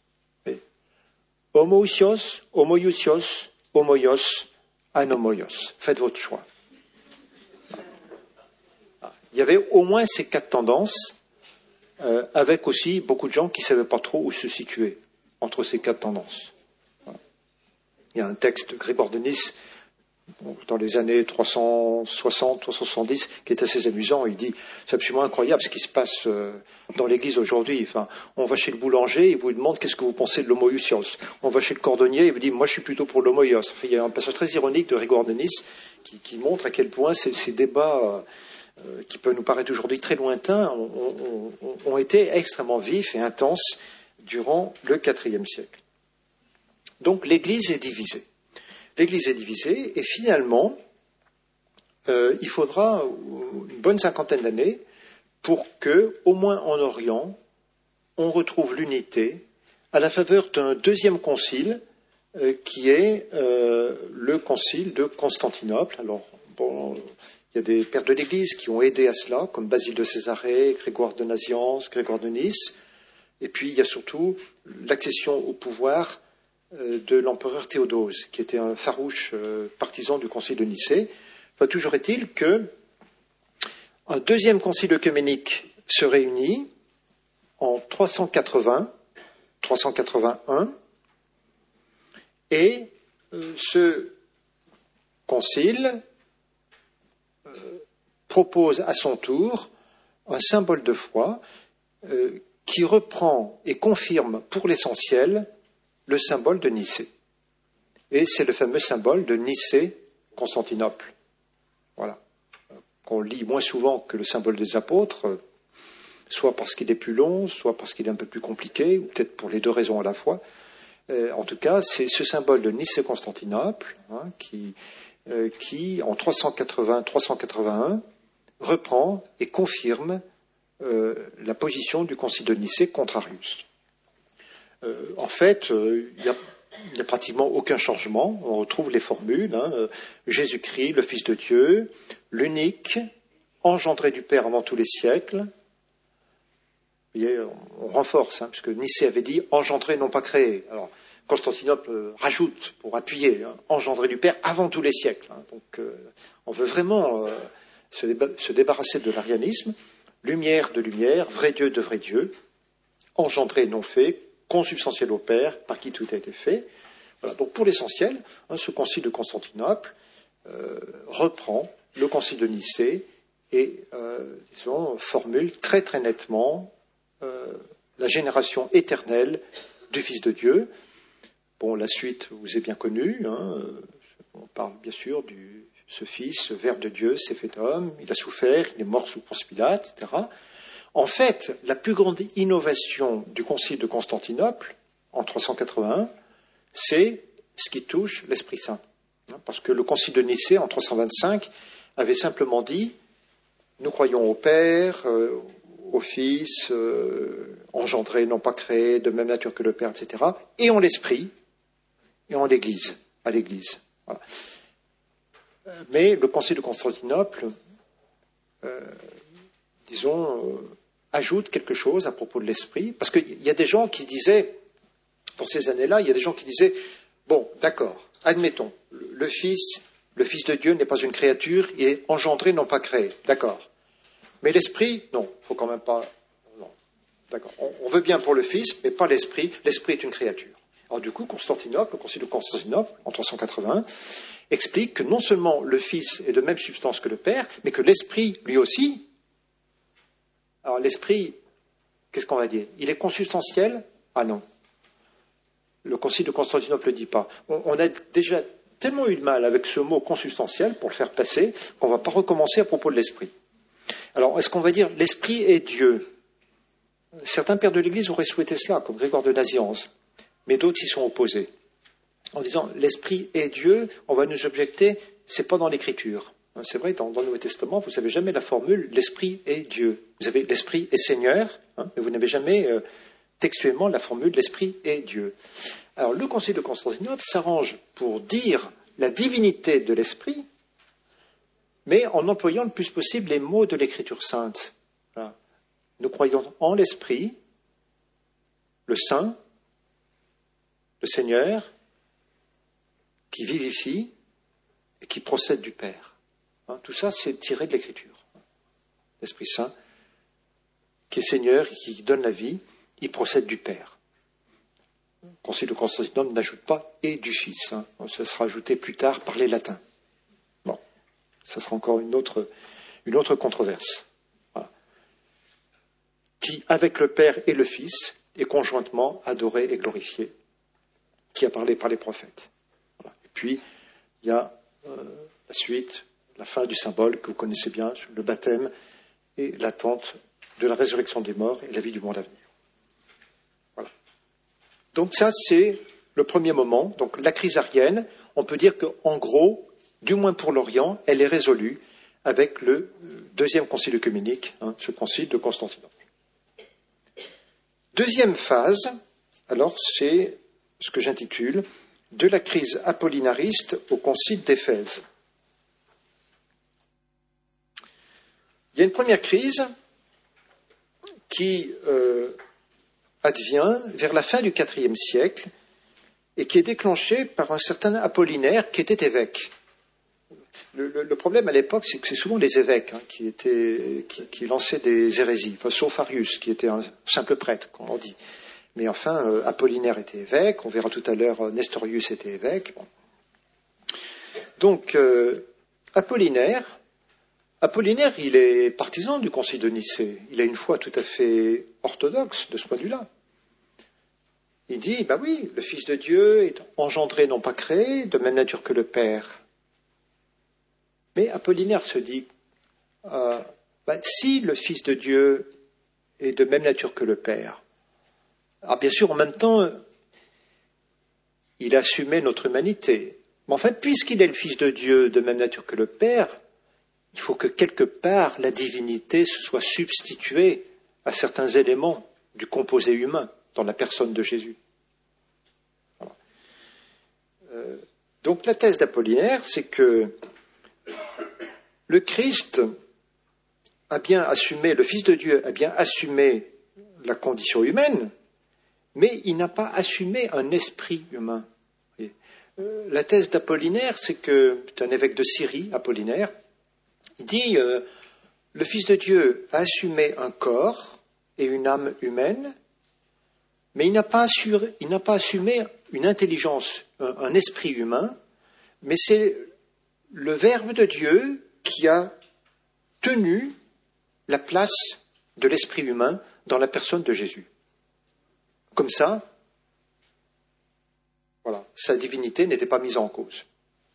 Homoousios, homoiousios, homoios, an homoios. Faites votre choix. Il y avait au moins ces quatre tendances, euh, avec aussi beaucoup de gens qui ne savaient pas trop où se situer entre ces quatre tendances. Il y a un texte de Grégoire de Nice, dans les années trois cent soixante, trois cent soixante-dix, qui est assez amusant. Il dit, c'est absolument incroyable ce qui se passe dans l'Église aujourd'hui. Enfin, on va chez le boulanger, il vous demande qu'est-ce que vous pensez de l'homoiousios. On va chez le cordonnier, il vous dit, moi je suis plutôt pour l'homoios. Enfin, il y a un passage très ironique de Grégoire de Nice qui, qui montre à quel point ces, ces débats, euh, qui peuvent nous paraître aujourd'hui très lointains, ont, ont, ont été extrêmement vifs et intenses durant le quatrième siècle. Donc l'Église est divisée. L'Église est divisée et finalement, euh, il faudra une bonne cinquantaine d'années pour que, au moins en Orient, on retrouve l'unité à la faveur d'un deuxième concile euh, qui est euh, le concile de Constantinople. Alors, bon, il y a des pères de l'Église qui ont aidé à cela, comme Basile de Césarée, Grégoire de Nazianze, Grégoire de Nice. Et puis, il y a surtout l'accession au pouvoir de l'empereur Théodose, qui était un farouche partisan du concile de Nicée. Enfin, toujours est-il que un deuxième concile œcuménique se réunit en trois cent quatre-vingts, trois cent quatre-vingt-un, et euh, ce concile euh, propose à son tour un symbole de foi euh, qui reprend et confirme pour l'essentiel le symbole de Nicée. Et c'est le fameux symbole de Nicée-Constantinople. Voilà. Qu'on lit moins souvent que le symbole des apôtres. soit parce qu'il est plus long, soit parce qu'il est un peu plus compliqué, ou peut-être pour les deux raisons à la fois. Euh, en tout cas, c'est ce symbole de Nicée-Constantinople hein, qui, euh, qui, en trois cent quatre-vingts trois cent quatre-vingt-un, reprend et confirme euh, la position du concile de Nicée contre Arius. Euh, en fait, euh, il y a Il n'y a pratiquement aucun changement. On retrouve les formules. Hein. Jésus-Christ, le Fils de Dieu, l'unique, engendré du Père avant tous les siècles. Vous voyez, on renforce, hein, puisque Nicée avait dit engendré, non pas créé. Alors, Constantinople rajoute pour appuyer, hein, engendré du Père avant tous les siècles. Hein. Donc, euh, on veut vraiment euh, se, déba- se débarrasser de l'arianisme. Lumière de lumière, vrai Dieu de vrai Dieu, engendré, non fait, consubstantiel au Père, par qui tout a été fait. Voilà. Donc pour l'essentiel, hein, ce concile de Constantinople euh, reprend le concile de Nicée et, euh, disons, formule très très nettement euh, la génération éternelle du Fils de Dieu. Bon, la suite vous est bien connue. Hein, on parle bien sûr de ce Fils, ce Verbe de Dieu, s'est fait homme, il a souffert, il est mort sous Ponce Pilate, et cetera. En fait, la plus grande innovation du Concile de Constantinople, en trois cent quatre-vingt-un, c'est ce qui touche l'Esprit Saint. Parce que le Concile de Nicée, en trois cent vingt-cinq, avait simplement dit « Nous croyons au Père, euh, au Fils, euh, engendré, non pas créé, de même nature que le Père, et cetera, et en l'Esprit, et en l'Église, à l'Église. » Voilà. Mais le Concile de Constantinople, euh, disons... Euh, ajoute quelque chose à propos de l'esprit, parce qu'il y a des gens qui disaient, dans ces années-là, il y a des gens qui disaient, bon, d'accord, admettons, le Fils, le Fils de Dieu n'est pas une créature, il est engendré, non pas créé, d'accord. Mais l'esprit, non, il faut quand même pas, non, d'accord. On, on veut bien pour le Fils, mais pas l'esprit, l'esprit est une créature. Alors du coup, Constantinople, le concile de Constantinople, en trois cent quatre-vingt-un, explique que non seulement le Fils est de même substance que le Père, mais que l'esprit, lui aussi. Alors l'esprit, qu'est-ce qu'on va dire? Il est consubstantiel? Ah non. Le concile de Constantinople ne le dit pas. On, on a déjà tellement eu de mal avec ce mot consubstantiel pour le faire passer qu'on ne va pas recommencer à propos de l'esprit. Alors, est-ce qu'on va dire l'esprit est Dieu? Certains pères de l'Église auraient souhaité cela, comme Grégoire de Nazianze, mais d'autres s'y sont opposés. En disant l'esprit est Dieu, on va nous objecter, c'est pas dans l'Écriture. C'est vrai, dans, dans le Nouveau Testament, vous n'avez jamais la formule « l'Esprit est Dieu ». Vous avez « l'Esprit est Seigneur hein, », mais vous n'avez jamais euh, textuellement la formule « l'Esprit est Dieu ». Alors, le Concile de Constantinople s'arrange pour dire la divinité de l'Esprit, mais en employant le plus possible les mots de l'Écriture sainte. Voilà. Nous croyons en l'Esprit, le Saint, le Seigneur, qui vivifie et qui procède du Père. Hein, tout ça, c'est tiré de l'Écriture. L'Esprit Saint, qui est Seigneur et qui donne la vie, il procède du Père. Le Concile de Constantinople n'ajoute pas « et du Fils hein. ». Ça sera ajouté plus tard par les latins. Bon, ça sera encore une autre, une autre controverse. Voilà. Qui, avec le Père et le Fils, est conjointement adoré et glorifié, qui a parlé par les prophètes. Voilà. Et puis, il y a euh, la suite, la fin du symbole que vous connaissez bien, le baptême et l'attente de la résurrection des morts et la vie du monde à venir. Voilà. Donc ça, c'est le premier moment. Donc la crise arienne, on peut dire qu'en gros, du moins pour l'Orient, elle est résolue avec le deuxième concile œcuménique, hein, ce concile de Constantinople. Deuxième phase, alors c'est ce que j'intitule « De la crise apollinariste au concile d'Éphèse ». Il y a une première crise qui euh, advient vers la fin du quatrième siècle et qui est déclenchée par un certain Apollinaire qui était évêque. Le, le, le problème à l'époque, c'est que c'est souvent les évêques hein, qui, étaient, qui, qui lançaient des hérésies, enfin, sauf Arius, qui était un simple prêtre, comme on dit. Mais enfin, euh, Apollinaire était évêque, on verra tout à l'heure, Nestorius était évêque. Bon. Donc, euh, Apollinaire, Apollinaire, il est partisan du concile de Nicée. Il a une foi tout à fait orthodoxe de ce point de vue-là. Il dit, bah oui, le Fils de Dieu est engendré, non pas créé, de même nature que le Père. Mais Apollinaire se dit, euh, bah, si le Fils de Dieu est de même nature que le Père. Alors bien sûr, en même temps, il assumait notre humanité. Mais enfin, puisqu'il est le Fils de Dieu de même nature que le Père, il faut que quelque part la divinité se soit substituée à certains éléments du composé humain dans la personne de Jésus. Voilà. Euh, donc la thèse d'Apollinaire, c'est que le Christ a bien assumé, le Fils de Dieu a bien assumé la condition humaine, mais il n'a pas assumé un esprit humain. Euh, la thèse d'Apollinaire, c'est que, c'est un évêque de Syrie, Apollinaire, il dit euh, le Fils de Dieu a assumé un corps et une âme humaine, mais il n'a pas, assuré, il n'a pas assumé une intelligence, un, un esprit humain, mais c'est le Verbe de Dieu qui a tenu la place de l'esprit humain dans la personne de Jésus. Comme ça, voilà, sa divinité n'était pas mise en cause.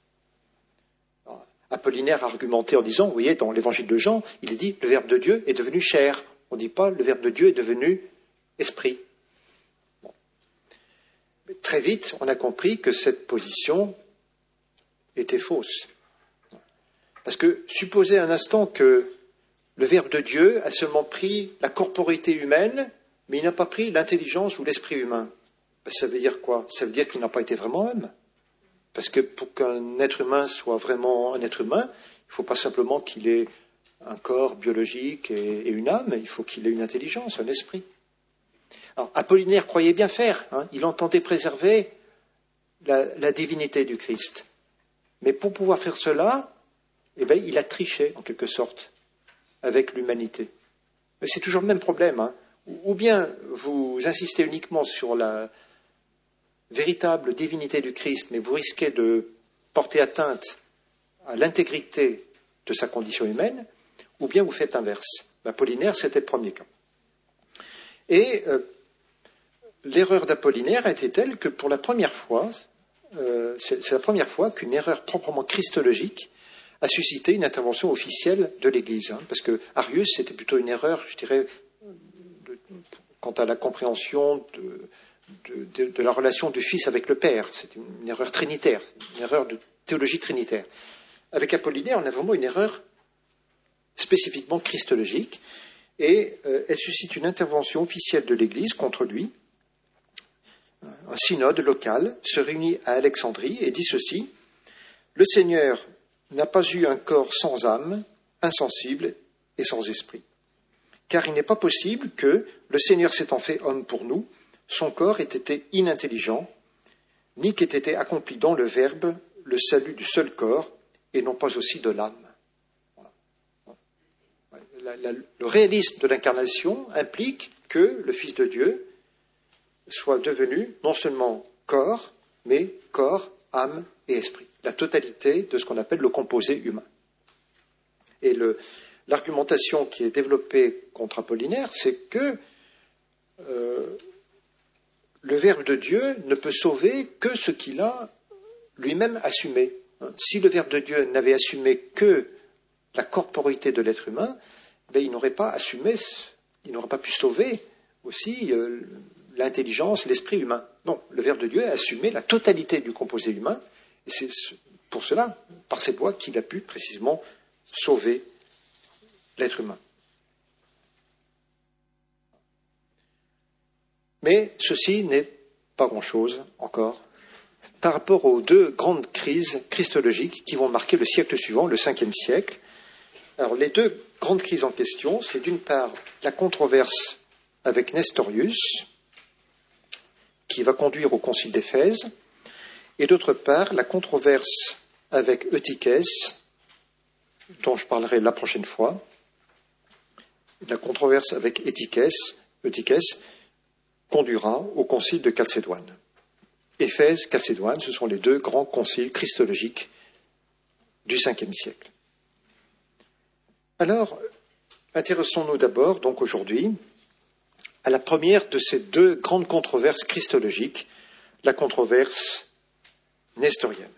Apollinaire a argumenté en disant, vous voyez, dans l'évangile de Jean, il est dit, le Verbe de Dieu est devenu chair. On ne dit pas, le Verbe de Dieu est devenu esprit. Bon. Mais très vite, on a compris que cette position était fausse. Parce que supposez un instant que le Verbe de Dieu a seulement pris la corporité humaine, mais il n'a pas pris l'intelligence ou l'esprit humain. Ben, ça veut dire quoi? Ça veut dire qu'il n'a pas été vraiment homme. Parce que pour qu'un être humain soit vraiment un être humain, il ne faut pas simplement qu'il ait un corps biologique et, et une âme, il faut qu'il ait une intelligence, un esprit. Alors, Apollinaire croyait bien faire, hein, il entendait préserver la, la divinité du Christ. Mais pour pouvoir faire cela, eh bien, il a triché, en quelque sorte, avec l'humanité. Mais c'est toujours le même problème. Hein. Ou bien vous insistez uniquement sur la véritable divinité du Christ, mais vous risquez de porter atteinte à l'intégrité de sa condition humaine, ou bien vous faites l'inverse. Apollinaire, c'était le premier cas. Et euh, l'erreur d'Apollinaire était telle que pour la première fois, euh, c'est, c'est la première fois qu'une erreur proprement christologique a suscité une intervention officielle de l'Église. Hein, parce que Arius, c'était plutôt une erreur, je dirais, de, quant à la compréhension de De, de, de la relation du Fils avec le Père. C'est une, une erreur trinitaire, une erreur de théologie trinitaire. Avec Apollinaire, on a vraiment une erreur spécifiquement christologique, et euh, elle suscite une intervention officielle de l'Église contre lui. Un synode local se réunit à Alexandrie et dit ceci: le Seigneur n'a pas eu un corps sans âme, insensible et sans esprit. Car il n'est pas possible que, le Seigneur s'étant fait homme pour nous, son corps ait été inintelligent, ni qu'ait été accompli dans le Verbe le salut du seul corps, et non pas aussi de l'âme. La, la, le réalisme de l'incarnation implique que le Fils de Dieu soit devenu non seulement corps, mais corps, âme et esprit. La totalité de ce qu'on appelle le composé humain. Et le, l'argumentation qui est développée contre Apollinaire, c'est que euh, le Verbe de Dieu ne peut sauver que ce qu'il a lui-même assumé. Si le Verbe de Dieu n'avait assumé que la corporité de l'être humain, ben, il n'aurait pas assumé, il n'aurait pas pu sauver aussi euh, l'intelligence, l'esprit humain. Non, le Verbe de Dieu a assumé la totalité du composé humain, et c'est pour cela, par cette voie, qu'il a pu précisément sauver l'être humain. Mais ceci n'est pas grand-chose encore par rapport aux deux grandes crises christologiques qui vont marquer le siècle suivant, le cinquième siècle. Alors, les deux grandes crises en question, c'est d'une part la controverse avec Nestorius, qui va conduire au concile d'Éphèse, et d'autre part la controverse avec Eutychès, dont je parlerai la prochaine fois. La controverse avec Eutychès, Eutychès conduira au concile de Chalcédoine. Éphèse, Chalcédoine, ce sont les deux grands conciles christologiques du cinquième siècle. Alors, intéressons-nous d'abord, donc aujourd'hui, à la première de ces deux grandes controverses christologiques, la controverse nestorienne.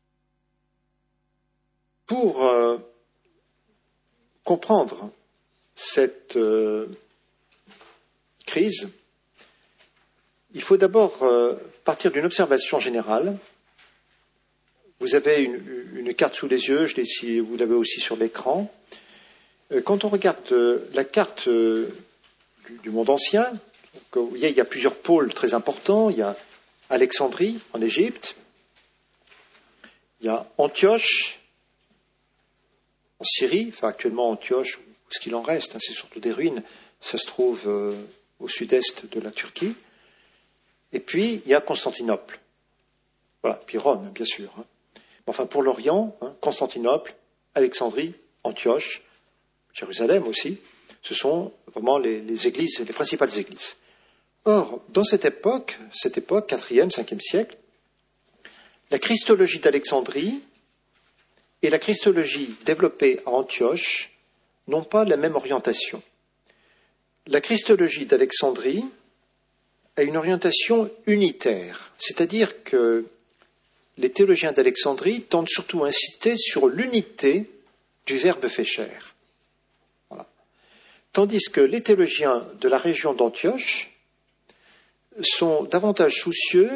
Pour euh, comprendre cette euh, crise, il faut d'abord euh, partir d'une observation générale. Vous avez une, une carte sous les yeux, je l'ai ici, vous l'avez aussi sur l'écran. Euh, quand on regarde euh, la carte euh, du, du monde ancien, donc, vous voyez, il y a plusieurs pôles très importants. Il y a Alexandrie en Égypte, il y a Antioche en Syrie, enfin actuellement Antioche, ce qu'il en reste, hein, c'est surtout des ruines, ça se trouve euh, au sud-est de la Turquie. Et puis, il y a Constantinople. Voilà, puis Rome, bien sûr. Hein. Enfin, pour l'Orient, hein, Constantinople, Alexandrie, Antioche, Jérusalem aussi, ce sont vraiment les, les églises, les principales églises. Or, dans cette époque, cette époque, quatrième, cinquième siècle, la christologie d'Alexandrie et la christologie développée à Antioche n'ont pas la même orientation. La christologie d'Alexandrie a une orientation unitaire, c'est-à-dire que les théologiens d'Alexandrie tentent surtout à insister sur l'unité du Verbe fait chair. Voilà. Tandis que les théologiens de la région d'Antioche sont davantage soucieux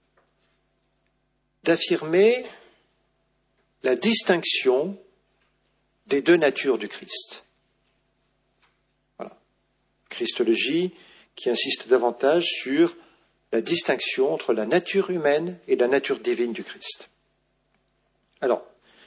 d'affirmer la distinction des deux natures du Christ. Voilà. Christologie qui insiste davantage sur la distinction entre la nature humaine et la nature divine du Christ. Alors,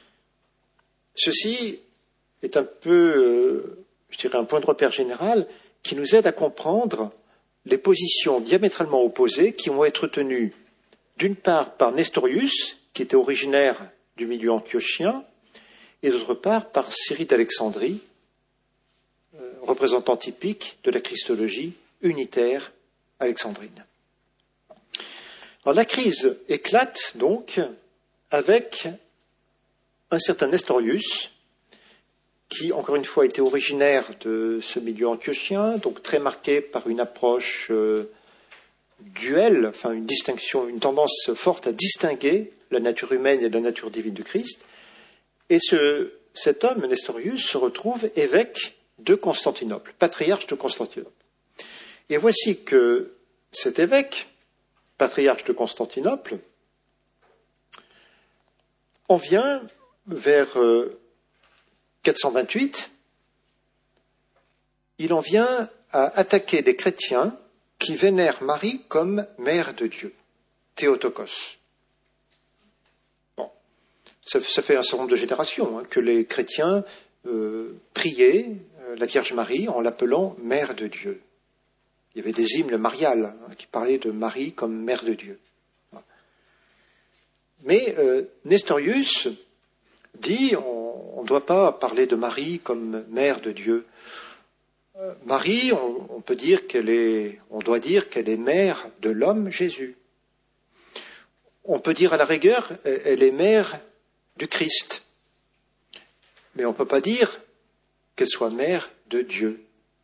ceci est un peu, euh, je dirais, un point de repère général qui nous aide à comprendre les positions diamétralement opposées qui vont être tenues d'une part par Nestorius, qui était originaire du milieu antiochien, et d'autre part par Cyrille d'Alexandrie, euh, représentant typique de la christologie unitaire alexandrine. Alors, la crise éclate donc avec un certain Nestorius, qui, encore une fois, était originaire de ce milieu antiochien, donc très marqué par une approche euh, duelle, enfin une distinction, une tendance forte à distinguer la nature humaine et la nature divine du Christ. Et ce, cet homme, Nestorius, se retrouve évêque de Constantinople, patriarche de Constantinople. Et voici que cet évêque, patriarche de Constantinople, en vient vers euh, quatre cent vingt-huit, il en vient à attaquer les chrétiens qui vénèrent Marie comme mère de Dieu, Théotokos. Bon, ça, ça fait un certain nombre de générations hein, que les chrétiens euh, priaient euh, la Vierge Marie en l'appelant mère de Dieu. Il y avait des hymnes mariales hein, qui parlaient de Marie comme mère de Dieu. Mais euh, Nestorius dit on ne doit pas parler de Marie comme mère de Dieu. Euh, Marie, on, on peut dire qu'elle est, on doit dire qu'elle est mère de l'homme Jésus. On peut dire à la rigueur, elle est mère du Christ. Mais on ne peut pas dire qu'elle soit mère de Dieu.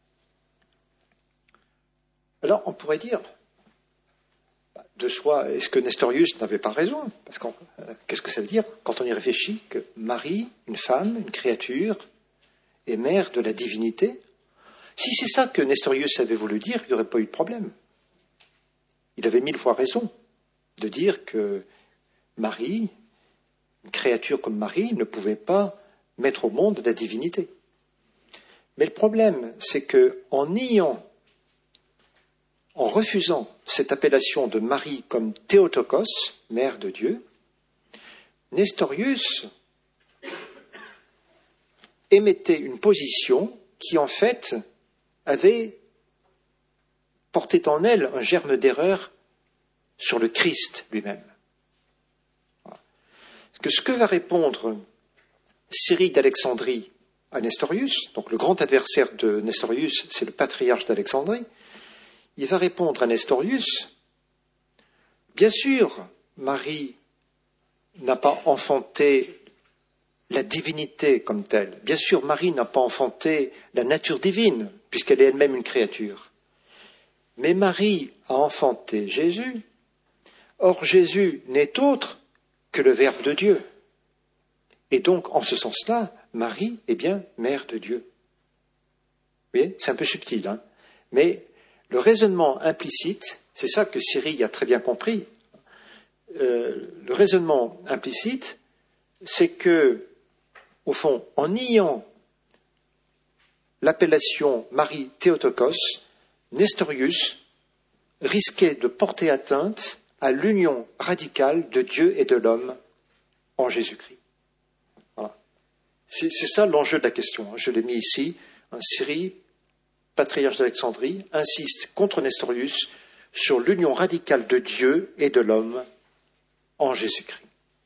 Alors, on pourrait dire, de soi, est-ce que Nestorius n'avait pas raison? Parce que euh, qu'est-ce que ça veut dire quand on y réfléchit que Marie, une femme, une créature, est mère de la divinité? Si c'est ça que Nestorius avait voulu dire, il n'y aurait pas eu de problème. Il avait mille fois raison de dire que Marie, une créature comme Marie, ne pouvait pas mettre au monde la divinité. Mais le problème, c'est qu'en niant, en refusant cette appellation de Marie comme Théotokos, mère de Dieu, Nestorius émettait une position qui, en fait, avait porté en elle un germe d'erreur sur le Christ lui-même. Parce que ce que va répondre Cyrille d'Alexandrie à Nestorius, donc le grand adversaire de Nestorius, c'est le patriarche d'Alexandrie, il va répondre à Nestorius, bien sûr, Marie n'a pas enfanté la divinité comme telle. Bien sûr, Marie n'a pas enfanté la nature divine, puisqu'elle est elle-même une créature. Mais Marie a enfanté Jésus. Or, Jésus n'est autre que le Verbe de Dieu. Et donc, en ce sens-là, Marie est bien mère de Dieu. Vous voyez, c'est un peu subtil, hein. Mais le raisonnement implicite, c'est ça que Cyrille a très bien compris. Euh, le raisonnement implicite, c'est que, au fond, en niant l'appellation Marie Théotokos, Nestorius risquait de porter atteinte à l'union radicale de Dieu et de l'homme en Jésus-Christ. Voilà. C'est, c'est ça l'enjeu de la question. Je l'ai mis ici. Cyrille, patriarche d'Alexandrie, insiste contre Nestorius sur l'union radicale de Dieu et de l'homme en Jésus-Christ.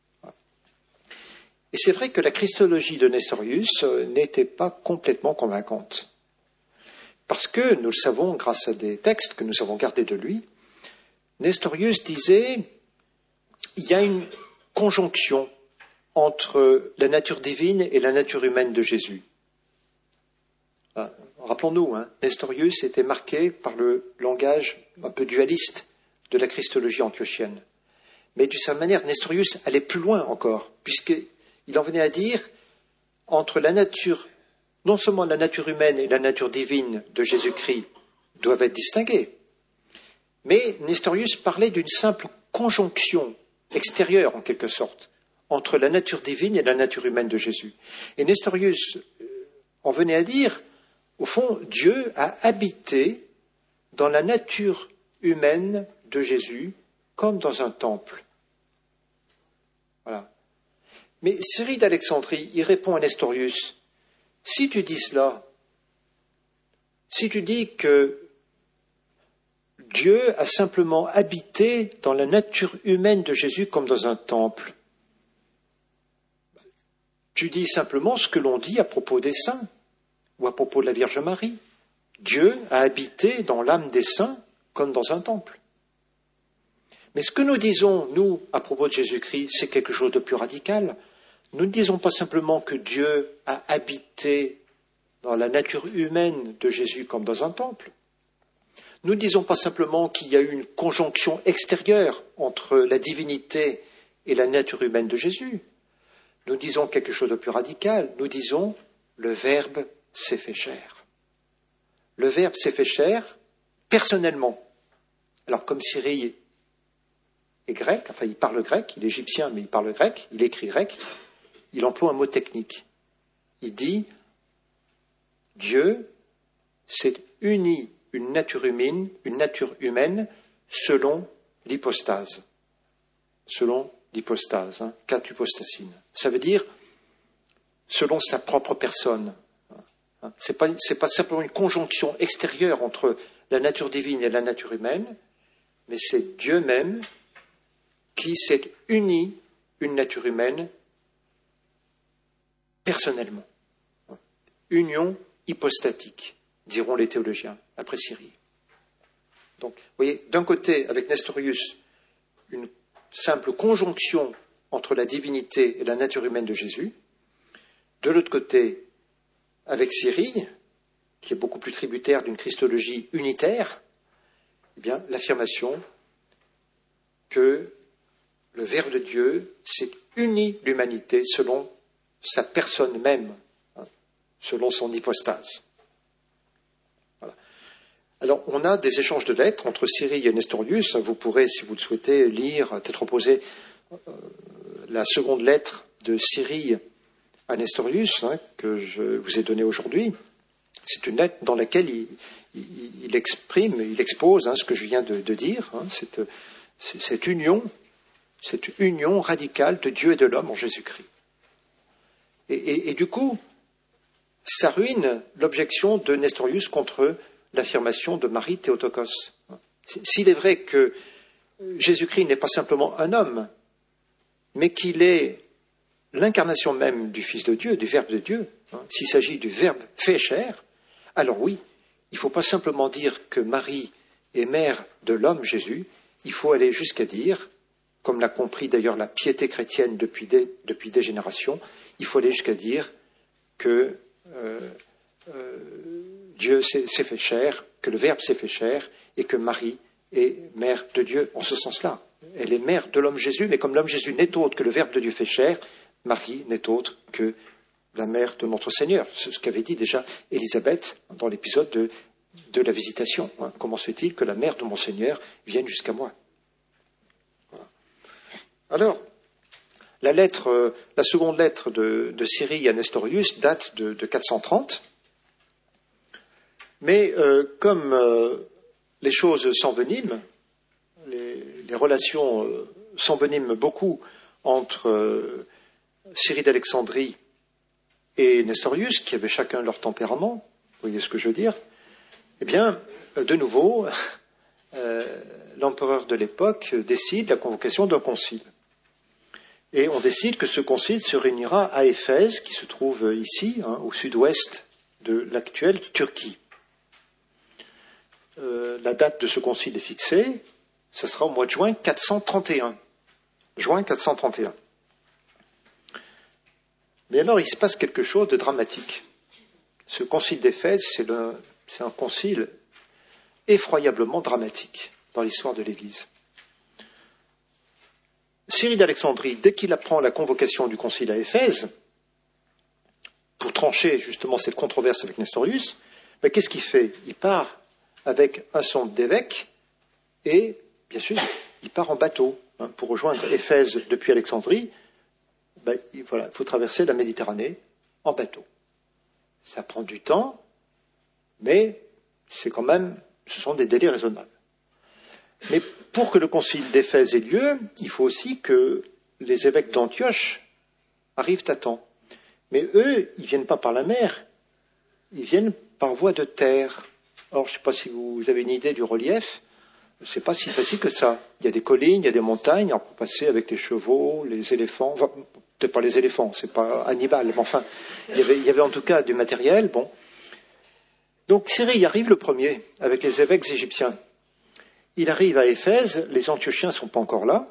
Et c'est vrai que la christologie de Nestorius n'était pas complètement convaincante. Parce que, nous le savons grâce à des textes que nous avons gardés de lui, Nestorius disait il y a une conjonction entre la nature divine et la nature humaine de Jésus. Ah, rappelons-nous, hein, Nestorius était marqué par le langage un peu dualiste de la christologie antiochienne. Mais d'une certaine manière, Nestorius allait plus loin encore, puisqu'il en venait à dire entre la nature, non seulement la nature humaine et la nature divine de Jésus-Christ doivent être distinguées, mais Nestorius parlait d'une simple conjonction extérieure, en quelque sorte, entre la nature divine et la nature humaine de Jésus. Et Nestorius en venait à dire, au fond, Dieu a habité dans la nature humaine de Jésus comme dans un temple. Voilà. Mais Cyrille d'Alexandrie, il répond à Nestorius, si tu dis cela, si tu dis que Dieu a simplement habité dans la nature humaine de Jésus comme dans un temple, tu dis simplement ce que l'on dit à propos des saints ou à propos de la Vierge Marie. Dieu a habité dans l'âme des saints comme dans un temple. Mais ce que nous disons, nous, à propos de Jésus-Christ, c'est quelque chose de plus radical. Nous ne disons pas simplement que Dieu a habité dans la nature humaine de Jésus comme dans un temple. Nous ne disons pas simplement qu'il y a eu une conjonction extérieure entre la divinité et la nature humaine de Jésus. Nous disons quelque chose de plus radical. Nous disons le Verbe s'est fait chair. Le Verbe s'est fait chair personnellement. Alors comme Cyrille est grec, enfin il parle grec, il est égyptien mais il parle grec, il écrit grec, il emploie un mot technique. Il dit Dieu s'est uni une nature humaine, une nature humaine selon l'hypostase. Selon l'hypostase, hein, katupostasine. Ça veut dire selon sa propre personne. Hein, c'est pas, c'est pas simplement une conjonction extérieure entre la nature divine et la nature humaine, mais c'est Dieu même qui s'est uni une nature humaine personnellement. Union hypostatique, diront les théologiens, après Cyrille. Donc, vous voyez, d'un côté, avec Nestorius, une simple conjonction entre la divinité et la nature humaine de Jésus. De l'autre côté, avec Cyrille, qui est beaucoup plus tributaire d'une christologie unitaire, eh bien, l'affirmation que le Verbe de Dieu s'est uni l'humanité selon sa personne même, hein, selon son hypostase. Voilà. Alors, on a des échanges de lettres entre Cyrille et Nestorius. Vous pourrez, si vous le souhaitez, lire, peut-être opposer euh, la seconde lettre de Cyrille à Nestorius, hein, que je vous ai donnée aujourd'hui. C'est une lettre dans laquelle il, il, il exprime, il expose hein, ce que je viens de, de dire, hein, cette, cette union, cette union radicale de Dieu et de l'homme en Jésus-Christ. Et, et, et du coup, ça ruine l'objection de Nestorius contre l'affirmation de Marie Théotokos. S'il est vrai que Jésus-Christ n'est pas simplement un homme, mais qu'il est l'incarnation même du Fils de Dieu, du Verbe de Dieu, hein, s'il s'agit du Verbe fait chair, alors oui, il ne faut pas simplement dire que Marie est mère de l'homme Jésus, il faut aller jusqu'à dire, comme l'a compris d'ailleurs la piété chrétienne depuis des, depuis des générations, il faut aller jusqu'à dire que euh, euh, Dieu s'est, s'est fait chair, que le Verbe s'est fait chair, et que Marie est mère de Dieu en ce sens-là. Elle est mère de l'homme Jésus, mais comme l'homme Jésus n'est autre que le Verbe de Dieu fait chair, Marie n'est autre que la mère de notre Seigneur. C'est ce qu'avait dit déjà Élisabeth dans l'épisode de, de la visitation. Hein. Comment se fait-il que la mère de mon Seigneur vienne jusqu'à moi? Voilà. Alors, la, lettre, euh, la seconde lettre de, de Syrie à Nestorius date de, de quatre cent trente. Mais euh, comme euh, les choses s'enveniment, les, les relations euh, s'enveniment beaucoup entre euh, Cyrille d'Alexandrie et Nestorius, qui avaient chacun leur tempérament, vous voyez ce que je veux dire, eh bien, de nouveau, euh, l'empereur de l'époque décide la convocation d'un concile. Et on décide que ce concile se réunira à Éphèse, qui se trouve ici, hein, au sud-ouest de l'actuelle Turquie. Euh, la date de ce concile est fixée, ce sera au mois de juin quatre cent trente et un. Juin quatre cent trente et un. Mais alors, il se passe quelque chose de dramatique. Ce concile d'Éphèse, c'est, le, c'est un concile effroyablement dramatique dans l'histoire de l'Église. Cyrille d'Alexandrie, dès qu'il apprend la convocation du concile à Éphèse, pour trancher justement cette controverse avec Nestorius, ben, qu'est-ce qu'il fait? Il part avec un son d'évêque et, bien sûr, il part en bateau hein, pour rejoindre Éphèse depuis Alexandrie. Ben, il, voilà, il faut traverser la Méditerranée en bateau. Ça prend du temps, mais c'est quand même, ce sont des délais raisonnables. Mais pour que le concile d'Éphèse ait lieu, il faut aussi que les évêques d'Antioche arrivent à temps. Mais eux, ils ne viennent pas par la mer, ils viennent par voie de terre. Or, je ne sais pas si vous avez une idée du relief, ce n'est pas si facile que ça. Il y a des collines, il y a des montagnes, on peut passer avec les chevaux, les éléphants, enfin, peut-être pas les éléphants, c'est pas Hannibal, mais enfin, il y, avait, il y avait en tout cas du matériel, bon. Donc, Cyrille arrive le premier, avec les évêques égyptiens. Il arrive à Éphèse, les Antiochiens ne sont pas encore là,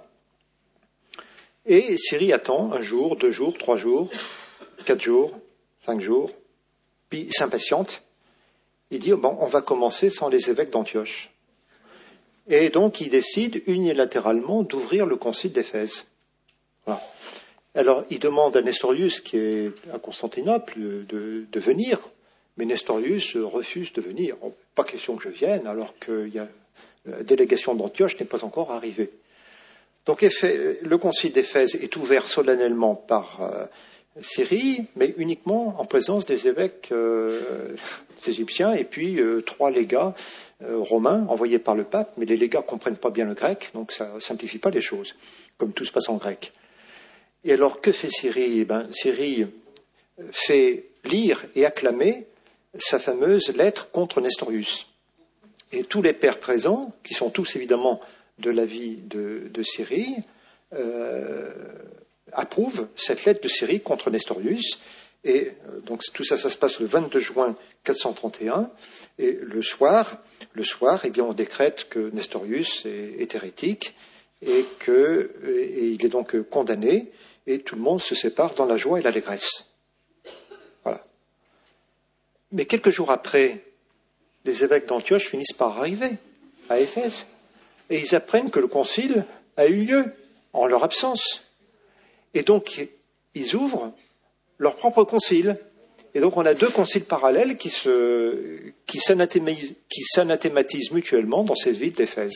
et Cyrille attend un jour, deux jours, trois jours, quatre jours, cinq jours, puis il s'impatiente. Il dit, bon, on va commencer sans les évêques d'Antioche. Et donc, il décide unilatéralement d'ouvrir le concile d'Éphèse. Voilà. Alors, il demande à Nestorius, qui est à Constantinople, de, de venir, mais Nestorius refuse de venir. Pas question que je vienne, alors que y a, la délégation d'Antioche n'est pas encore arrivée. Donc, le concile d'Éphèse est ouvert solennellement par euh, Cyrille, mais uniquement en présence des évêques euh, égyptiens et puis euh, trois légats euh, romains envoyés par le pape, mais les légats ne comprennent pas bien le grec, donc ça ne simplifie pas les choses, comme tout se passe en grec. Et alors, que fait Cyrille? Eh ben, Cyrille fait lire et acclamer sa fameuse lettre contre Nestorius. Et tous les pères présents, qui sont tous évidemment de l'avis de, de Cyrille, euh, approuve cette lettre de Cyrille contre Nestorius. Et euh, donc tout ça, ça se passe le vingt-deux juin quatre cent trente et un. Et le soir, le soir, eh bien, on décrète que Nestorius est, est hérétique et que et il est donc condamné. Et tout le monde se sépare dans la joie et l'allégresse. Voilà. Mais quelques jours après, les évêques d'Antioche finissent par arriver à Éphèse. Et ils apprennent que le concile a eu lieu en leur absence. Et donc, ils ouvrent leur propre concile. Et donc, on a deux conciles parallèles qui, se, qui, s'anathématisent, qui s'anathématisent mutuellement dans cette ville d'Éphèse.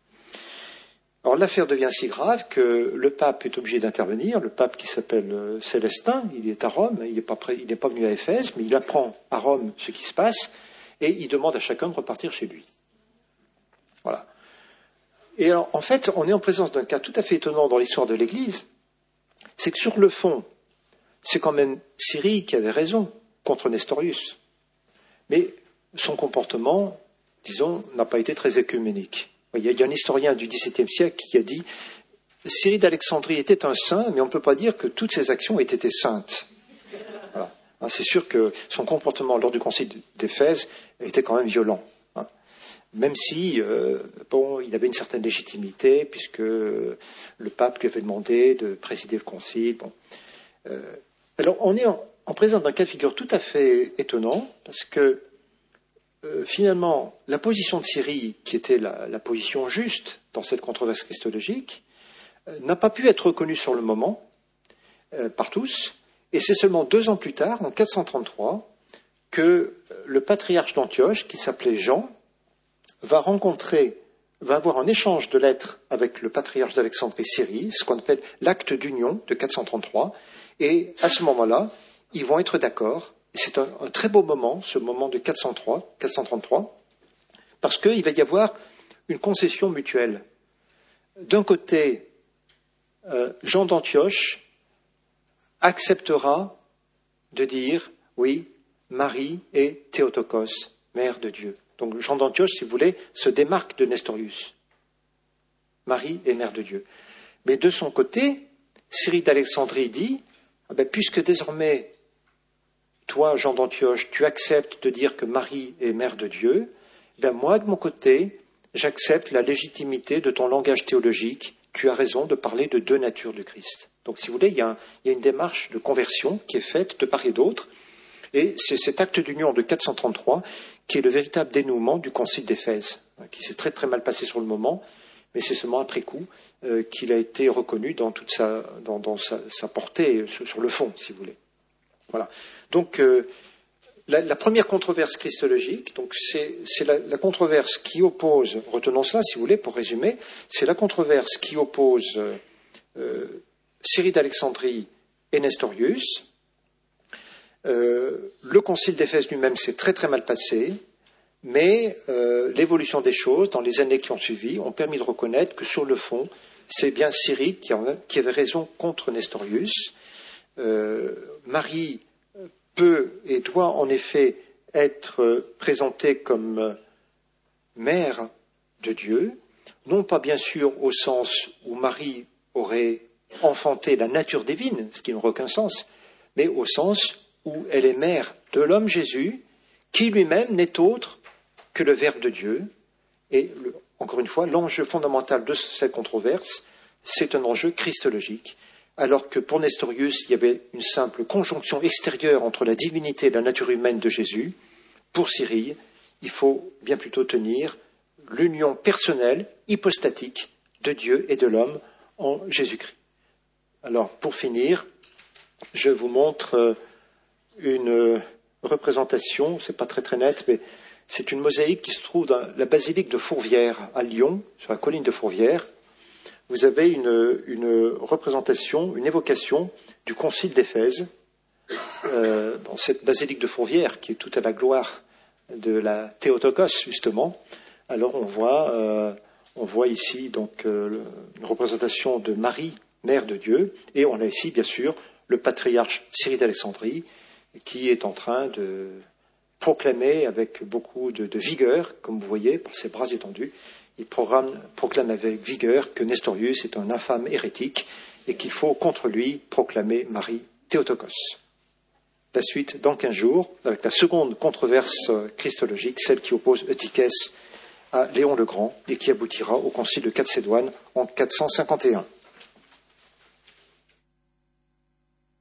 Alors, l'affaire devient si grave que le pape est obligé d'intervenir. Le pape qui s'appelle Célestin, il est à Rome, il n'est pas, prêt, il n'est pas venu à Éphèse, mais il apprend à Rome ce qui se passe et il demande à chacun de repartir chez lui. Voilà. Et alors, en fait, on est en présence d'un cas tout à fait étonnant dans l'histoire de l'Église. C'est que sur le fond, c'est quand même Cyrille qui avait raison contre Nestorius. Mais son comportement, disons, n'a pas été très œcuménique. Il y a un historien du dix-septième siècle qui a dit « Cyrille d'Alexandrie était un saint, mais on ne peut pas dire que toutes ses actions aient été saintes. » Voilà. C'est sûr que son comportement lors du concile d'Éphèse était quand même violent. Hein. Même si, euh, bon, il avait une certaine légitimité, puisque le pape lui avait demandé de présider le concile. Bon. Euh, alors, on est en, en présence d'un cas de figure tout à fait étonnant, parce que Euh, finalement, la position de Cyrille, qui était la, la position juste dans cette controverse christologique, euh, n'a pas pu être reconnue sur le moment euh, par tous, Et c'est seulement deux ans plus tard, en quatre cent trente-trois, que le patriarche d'Antioche, qui s'appelait Jean, va rencontrer, va avoir un échange de lettres avec le patriarche d'Alexandrie Syrie, ce qu'on appelle l'acte d'union de quatre cent trente-trois. Et à ce moment-là, ils vont être d'accord. Et c'est un, un très beau moment, ce moment de quatre cent trois, quatre cent trente-trois, parce qu'il va y avoir une concession mutuelle. D'un côté, euh, Jean d'Antioche acceptera de dire, oui, Marie est Théotokos, mère de Dieu. Donc Jean d'Antioche, si vous voulez, se démarque de Nestorius. Marie est mère de Dieu. Mais de son côté, Cyrille d'Alexandrie dit, ah ben, puisque désormais, toi, Jean d'Antioche, tu acceptes de dire que Marie est mère de Dieu, ben moi, de mon côté, j'accepte la légitimité de ton langage théologique. Tu as raison de parler de deux natures du Christ. Donc, si vous voulez, il y a, un, il y a une démarche de conversion qui est faite de part et d'autre. Et c'est cet acte d'union de quatre cent trente-trois qui est le véritable dénouement du concile d'Éphèse, qui s'est très très mal passé sur le moment, mais c'est seulement après coup euh, qu'il a été reconnu dans toute sa, dans, dans sa, sa portée sur, sur le fond, si vous voulez. Voilà. Donc, euh, la, la première controverse christologique, donc c'est, c'est la, la controverse qui oppose, retenons cela si vous voulez pour résumer, c'est la controverse qui oppose euh, Cyrille d'Alexandrie et Nestorius. Euh, le concile d'Éphèse lui-même s'est très très mal passé, mais euh, l'évolution des choses dans les années qui ont suivi ont permis de reconnaître que sur le fond, c'est bien Cyrille qui, en, qui avait raison contre Nestorius. Euh, Marie peut et doit en effet être présentée comme mère de Dieu, non pas bien sûr au sens où Marie aurait enfanté la nature divine, ce qui n'aurait aucun sens, mais au sens où elle est mère de l'homme Jésus, qui lui-même n'est autre que le Verbe de Dieu. Et le, encore une fois, l'enjeu fondamental de cette controverse, c'est un enjeu christologique, alors que pour Nestorius, il y avait une simple conjonction extérieure entre la divinité et la nature humaine de Jésus. Pour Cyrille, il faut bien plutôt tenir l'union personnelle, hypostatique, de Dieu et de l'homme en Jésus-Christ. Alors, pour finir, je vous montre une représentation, c'est pas très très net, mais c'est une mosaïque qui se trouve dans la basilique de Fourvière à Lyon, sur la colline de Fourvière. Vous avez une, une représentation, une évocation du concile d'Éphèse euh, dans cette basilique de Fourvière qui est toute à la gloire de la Théotokos justement. Alors on voit, euh, on voit ici donc euh, une représentation de Marie, mère de Dieu, et on a ici bien sûr le patriarche Cyrille d'Alexandrie qui est en train de proclamer avec beaucoup de, de vigueur, comme vous voyez, par ses bras étendus, il proclame, proclame avec vigueur que Nestorius est un infâme hérétique et qu'il faut contre lui proclamer Marie Théotokos. La suite dans quinze jours, avec la seconde controverse christologique, celle qui oppose Eutychès à Léon le Grand et qui aboutira au concile de Chalcédoine en quatre cent cinquante et un.